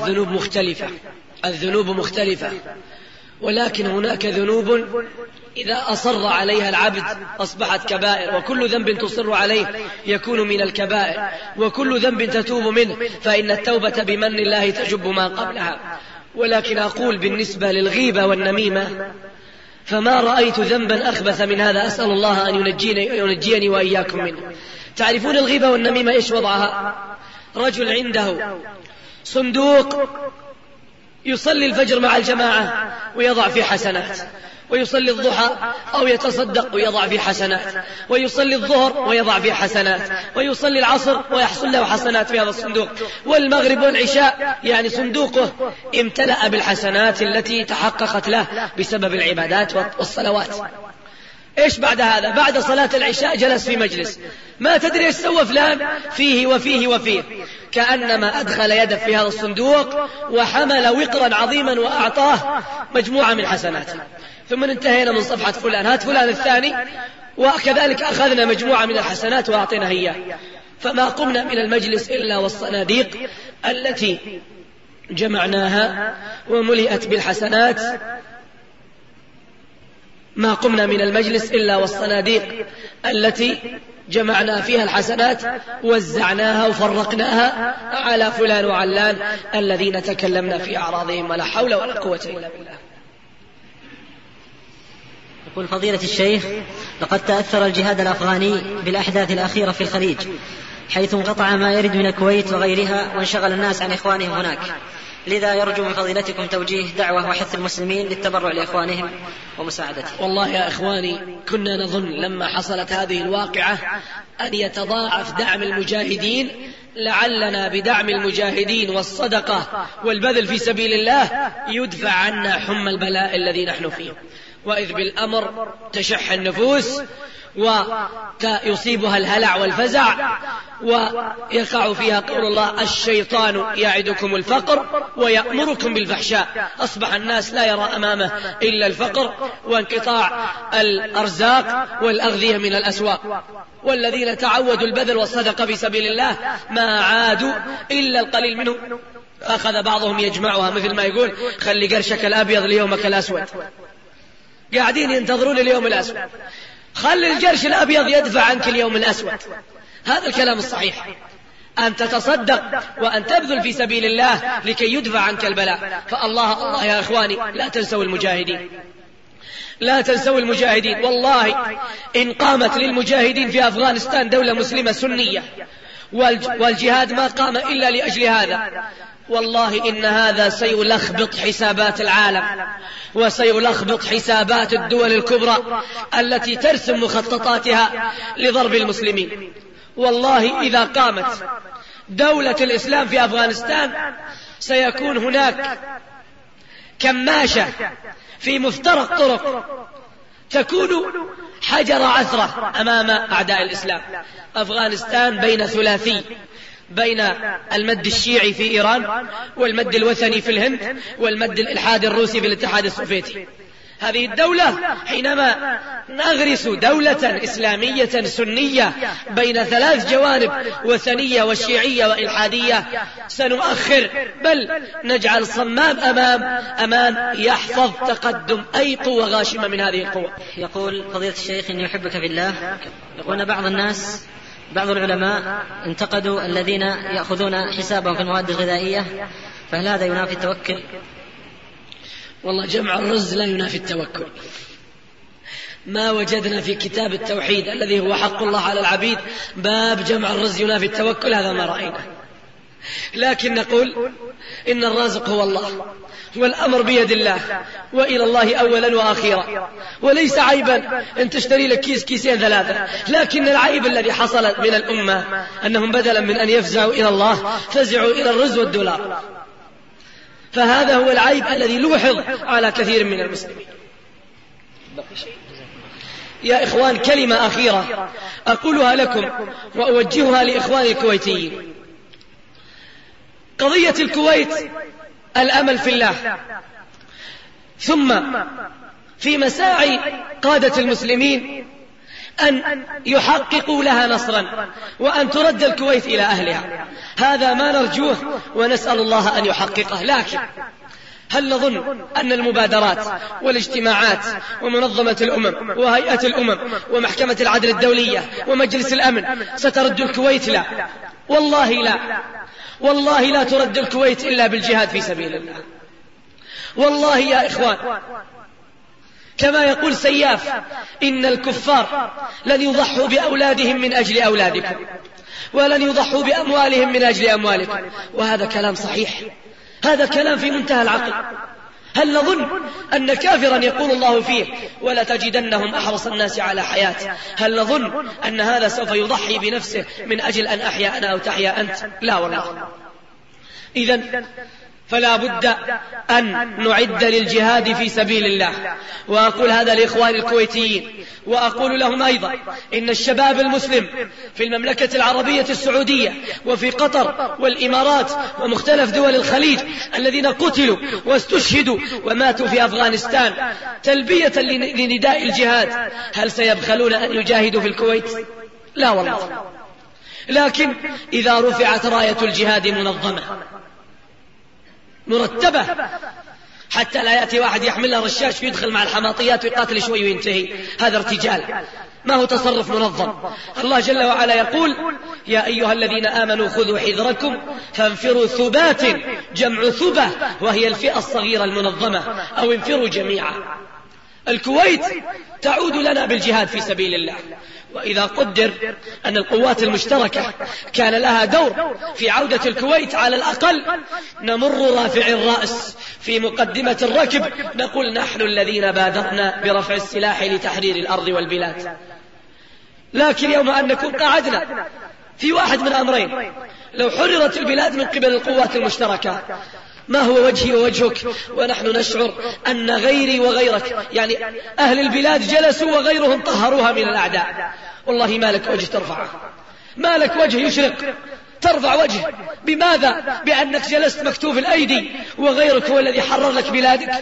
الذنوب مختلفة، ولكن هناك ذنوب إذا أصر عليها العبد أصبحت كبائر، وكل ذنب تصر عليه يكون من الكبائر، وكل ذنب تتوب منه فإن التوبة بمن الله تجب ما قبلها. ولكن أقول بالنسبة للغيبة والنميمة فما رأيت ذنبا أخبث من هذا، أسأل الله أن ينجيني وإياكم منه. تعرفون الغيبة والنميمة إيش وضعها؟ رجل عنده صندوق يصلي الفجر مع الجماعة ويضع فيه حسنات، ويصلي الضحى أو يتصدق ويضع فيه حسنات، ويصلي الظهر ويضع فيه حسنات، ويصلي العصر ويحصل له حسنات في هذا الصندوق، والمغرب والعشاء يعني صندوقه امتلأ بالحسنات التي تحققت له بسبب العبادات والصلوات. إيش بعد هذا؟ بعد صلاة العشاء جلس في مجلس ما تدري إيش سوى فلان فيه وفيه وفيه، كأنما أدخل يده في هذا الصندوق وحمل وقرا عظيما وأعطاه مجموعة من حسناته. ثم انتهينا من صفحة فلان، هات فلان الثاني، وكذلك أخذنا مجموعة من الحسنات وأعطينا إياه. فما قمنا من المجلس إلا والصناديق التي جمعناها وملئت بالحسنات، ما قمنا من المجلس إلا والصناديق التي جمعنا فيها الحسنات وزعناها وفرقناها على فلان وعلان الذين تكلمنا في أعراضهم، ولا حول ولا قوة إلا بالله. يقول فضيلة الشيخ، لقد تأثر الجهاد الأفغاني بالأحداث الأخيرة في الخليج، حيث انقطع ما يرد من الكويت وغيرها وانشغل الناس عن إخوانهم هناك، لذا يرجو من فضيلتكم توجيه دعوة وحث المسلمين للتبرع لإخوانهم ومساعدتهم. والله يا إخواني، كنا نظن لما حصلت هذه الواقعة أن يتضاعف دعم المجاهدين، لعلنا بدعم المجاهدين والصدقة والبذل في سبيل الله يدفع عنا حمى البلاء الذي نحن فيه. وإذ بالأمر تشح النفوس ويصيبها الهلع والفزع، ويقع فيها قول الله: الشيطان يعدكم الفقر ويأمركم بالفحشاء. أصبح الناس لا يرى أمامه إلا الفقر وانقطاع الأرزاق والأغذية من الأسواق، والذين تعودوا البذل والصدقة في سبيل الله ما عادوا إلا القليل منهم. أخذ بعضهم يجمعها، مثل ما يقول: خلي قرشك الأبيض ليومك الأسود. قاعدين ينتظرون اليوم الأسود، خلي الجرش الأبيض يدفع عنك اليوم الأسود. هذا الكلام الصحيح، أن تتصدق وأن تبذل في سبيل الله لكي يدفع عنك البلاء. فالله الله يا إخواني، لا تنسوا المجاهدين، لا تنسوا المجاهدين. والله إن قامت للمجاهدين في أفغانستان دولة مسلمة سنية والجهاد ما قام إلا لأجل هذا، والله إن هذا سيلخبط حسابات العالم وسيلخبط حسابات الدول الكبرى التي ترسم مخططاتها لضرب المسلمين. والله إذا قامت دولة الإسلام في أفغانستان سيكون هناك كماشة في مفترق طرق تكون حجر عثرة أمام أعداء الإسلام. أفغانستان بين ثلاثي، بين المد الشيعي في إيران، والمد الوثني في الهند، والمد الإلحاد الروسي في الاتحاد السوفيتي. هذه الدولة حينما نغرس دولة إسلامية سنية بين 3 جوانب، وثنية وشيعية وإلحادية، سنؤخر بل نجعل صمام أمان يحفظ تقدم أي قوة غاشمة من هذه القوة. يقول فضيلة الشيخ: إني أحبك في الله. يقول بعض الناس بعض العلماء انتقدوا الذين يأخذون حسابهم في المواد الغذائية، فهل هذا ينافي التوكل؟ والله جمع الرز لا ينافي التوكل. ما وجدنا في كتاب التوحيد الذي هو حق الله على العبيد باب جمع الرز ينافي التوكل، هذا ما رأينا. لكن نقول إن الرازق هو الله، والأمر بيد الله، وإلى الله أولا وآخرا، وليس عيبا أن تشتري لك كيسين 3، لكن العيب الذي حصل من الأمة أنهم بدلا من أن يفزعوا إلى الله فزعوا إلى الرز والدولار، فهذا هو العيب الذي لوحظ على كثير من المسلمين. يا إخوان، كلمة أخيرة أقولها لكم وأوجهها لإخواني الكويتيين. قضية الكويت الأمل في الله، ثم في مساعي قادة المسلمين أن يحققوا لها نصرا وأن ترد الكويت إلى أهلها، هذا ما نرجوه ونسأل الله أن يحققه. لكن هل نظن أن المبادرات والاجتماعات ومنظمة الأمم وهيئة الأمم ومحكمة العدل الدولية ومجلس الأمن سترد الكويت؟ لا، والله لا، والله لا ترد الكويت إلا بالجهاد في سبيل الله. والله يا إخوان، كما يقول سياف: إن الكفار لن يضحوا بأولادهم من أجل أولادكم، ولن يضحوا بأموالهم من أجل أموالكم. وهذا كلام صحيح، هذا كلام في منتهى العقل. هل نظن أن كافرا يقول الله فيه ولا تجدنهم أحرص الناس على حياة، هل نظن أن هذا سوف يضحي بنفسه من أجل أن أحيا أنا أو تحيا أنت؟ لا والله. إذن فلا بد أن نعد للجهاد في سبيل الله. وأقول هذا لإخواني الكويتيين، وأقول لهم أيضا إن الشباب المسلم في المملكة العربية السعودية وفي قطر والإمارات ومختلف دول الخليج الذين قتلوا واستشهدوا وماتوا في أفغانستان تلبية لنداء الجهاد، هل سيبخلون أن يجاهدوا في الكويت؟ لا والله. لكن إذا رفعت راية الجهاد منظمة مرتبة، حتى لا يأتي واحد يحمل له رشاش ويدخل مع الحماطيات ويقاتل شوي وينتهي، هذا ارتجال، ما هو تصرف منظم. الله جل وعلا يقول: يا أيها الذين آمنوا خذوا حذركم فانفروا ثبات، جمع ثبة وهي الفئة الصغيرة المنظمة، أو انفروا جميعا. الكويت تعود لنا بالجهاد في سبيل الله، وإذا قدر أن القوات المشتركة كان لها دور في عودة الكويت، على الأقل نمر رافع الرأس في مقدمة الركب نقول: نحن الذين بادرنا برفع السلاح لتحرير الأرض والبلاد. لكن يوم أن نكون قاعدنا في واحد من أمرين: لو حررت البلاد من قبل القوات المشتركة، ما هو وجهي ووجهك ونحن نشعر أن غيري وغيرك، يعني أهل البلاد جلسوا وغيرهم طهروها من الأعداء، والله ما لك وجه ترفعه، ما لك وجه يشرق ترفع وجه. بماذا؟ بأنك جلست مكتوف الأيدي وغيرك هو الذي حرر لك بلادك.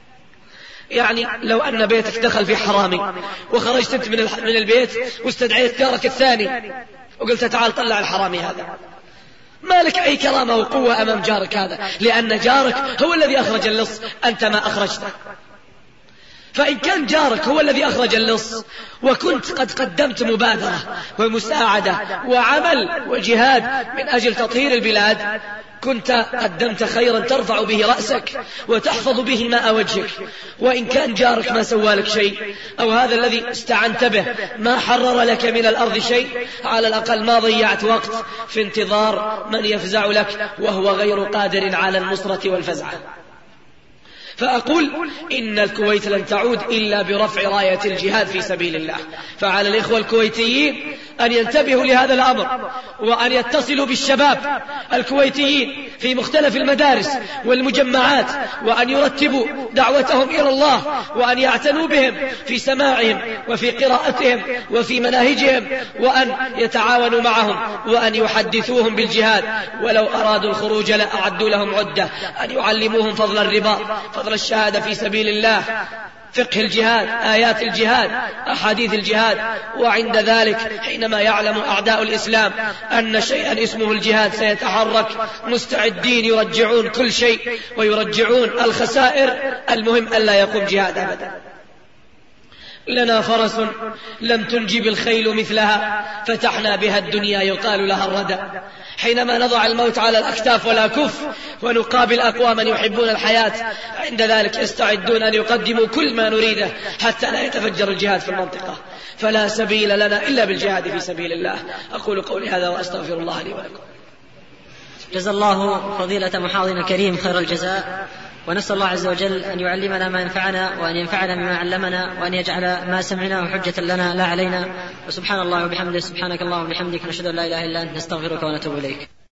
يعني لو أن بيتك دخل في حرامي وخرجت أنت من البيت واستدعيت جارك الثاني وقلت: تعال طلع الحرامي هذا، ما لك أي كرامة وقوة أمام جارك هذا، لأن جارك هو الذي أخرج اللص، أنت ما أخرجته. فإن كان جارك هو الذي أخرج اللص وكنت قد قدمت مبادرة ومساعدة وعمل وجهاد من أجل تطهير البلاد، كنت قدمت خيرا ترفع به رأسك وتحفظ به ماء وجهك. وإن كان جارك ما سوى لك شيء، أو هذا الذي استعنت به ما حرر لك من الأرض شيء، على الأقل ما ضيعت وقت في انتظار من يفزع لك وهو غير قادر على النصرة والفزع. فأقول إن الكويت لن تعود إلا برفع راية الجهاد في سبيل الله. فعلى الإخوة الكويتيين أن ينتبهوا لهذا الأمر، وأن يتصلوا بالشباب الكويتيين في مختلف المدارس والمجمعات، وأن يرتبوا دعوتهم إلى الله، وأن يعتنوا بهم في سماعهم وفي قراءتهم وفي مناهجهم، وأن يتعاونوا معهم، وأن يحدثوهم بالجهاد، ولو أرادوا الخروج لأعدوا لهم عدة، أن يعلموهم فضل الرباط، فضل الشهادة في سبيل الله، فقه الجهاد، آيات الجهاد، أحاديث الجهاد. وعند ذلك حينما يعلم أعداء الإسلام أن شيئا اسمه الجهاد سيتحرك، مستعدين يرجعون كل شيء ويرجعون الخسائر، المهم ألا يقوم جهاد أبدا. لنا فرس لم تنجب الخيل مثلها فتحنا بها الدنيا يقال لها الردى. حينما نضع الموت على الأكتاف والأكف ونقابل أقواما يحبون الحياة، عند ذلك يستعدون أن يقدموا كل ما نريده حتى لا يتفجر الجهاد في المنطقة. فلا سبيل لنا إلا بالجهاد في سبيل الله. أقول قولي هذا وأستغفر الله لي ولكم. جزا الله فضيلة محاضرنا الكريم خير الجزاء، ونسأل الله عز وجل أن يعلمنا ما ينفعنا وأن ينفعنا بما علمنا وأن يجعل ما سمعناه حجة لنا لا علينا. وسبحان الله وبحمده، سبحانك اللهم وبحمدك، نشهد أن لا إله إلا أنت، نستغفرك ونتوب إليك.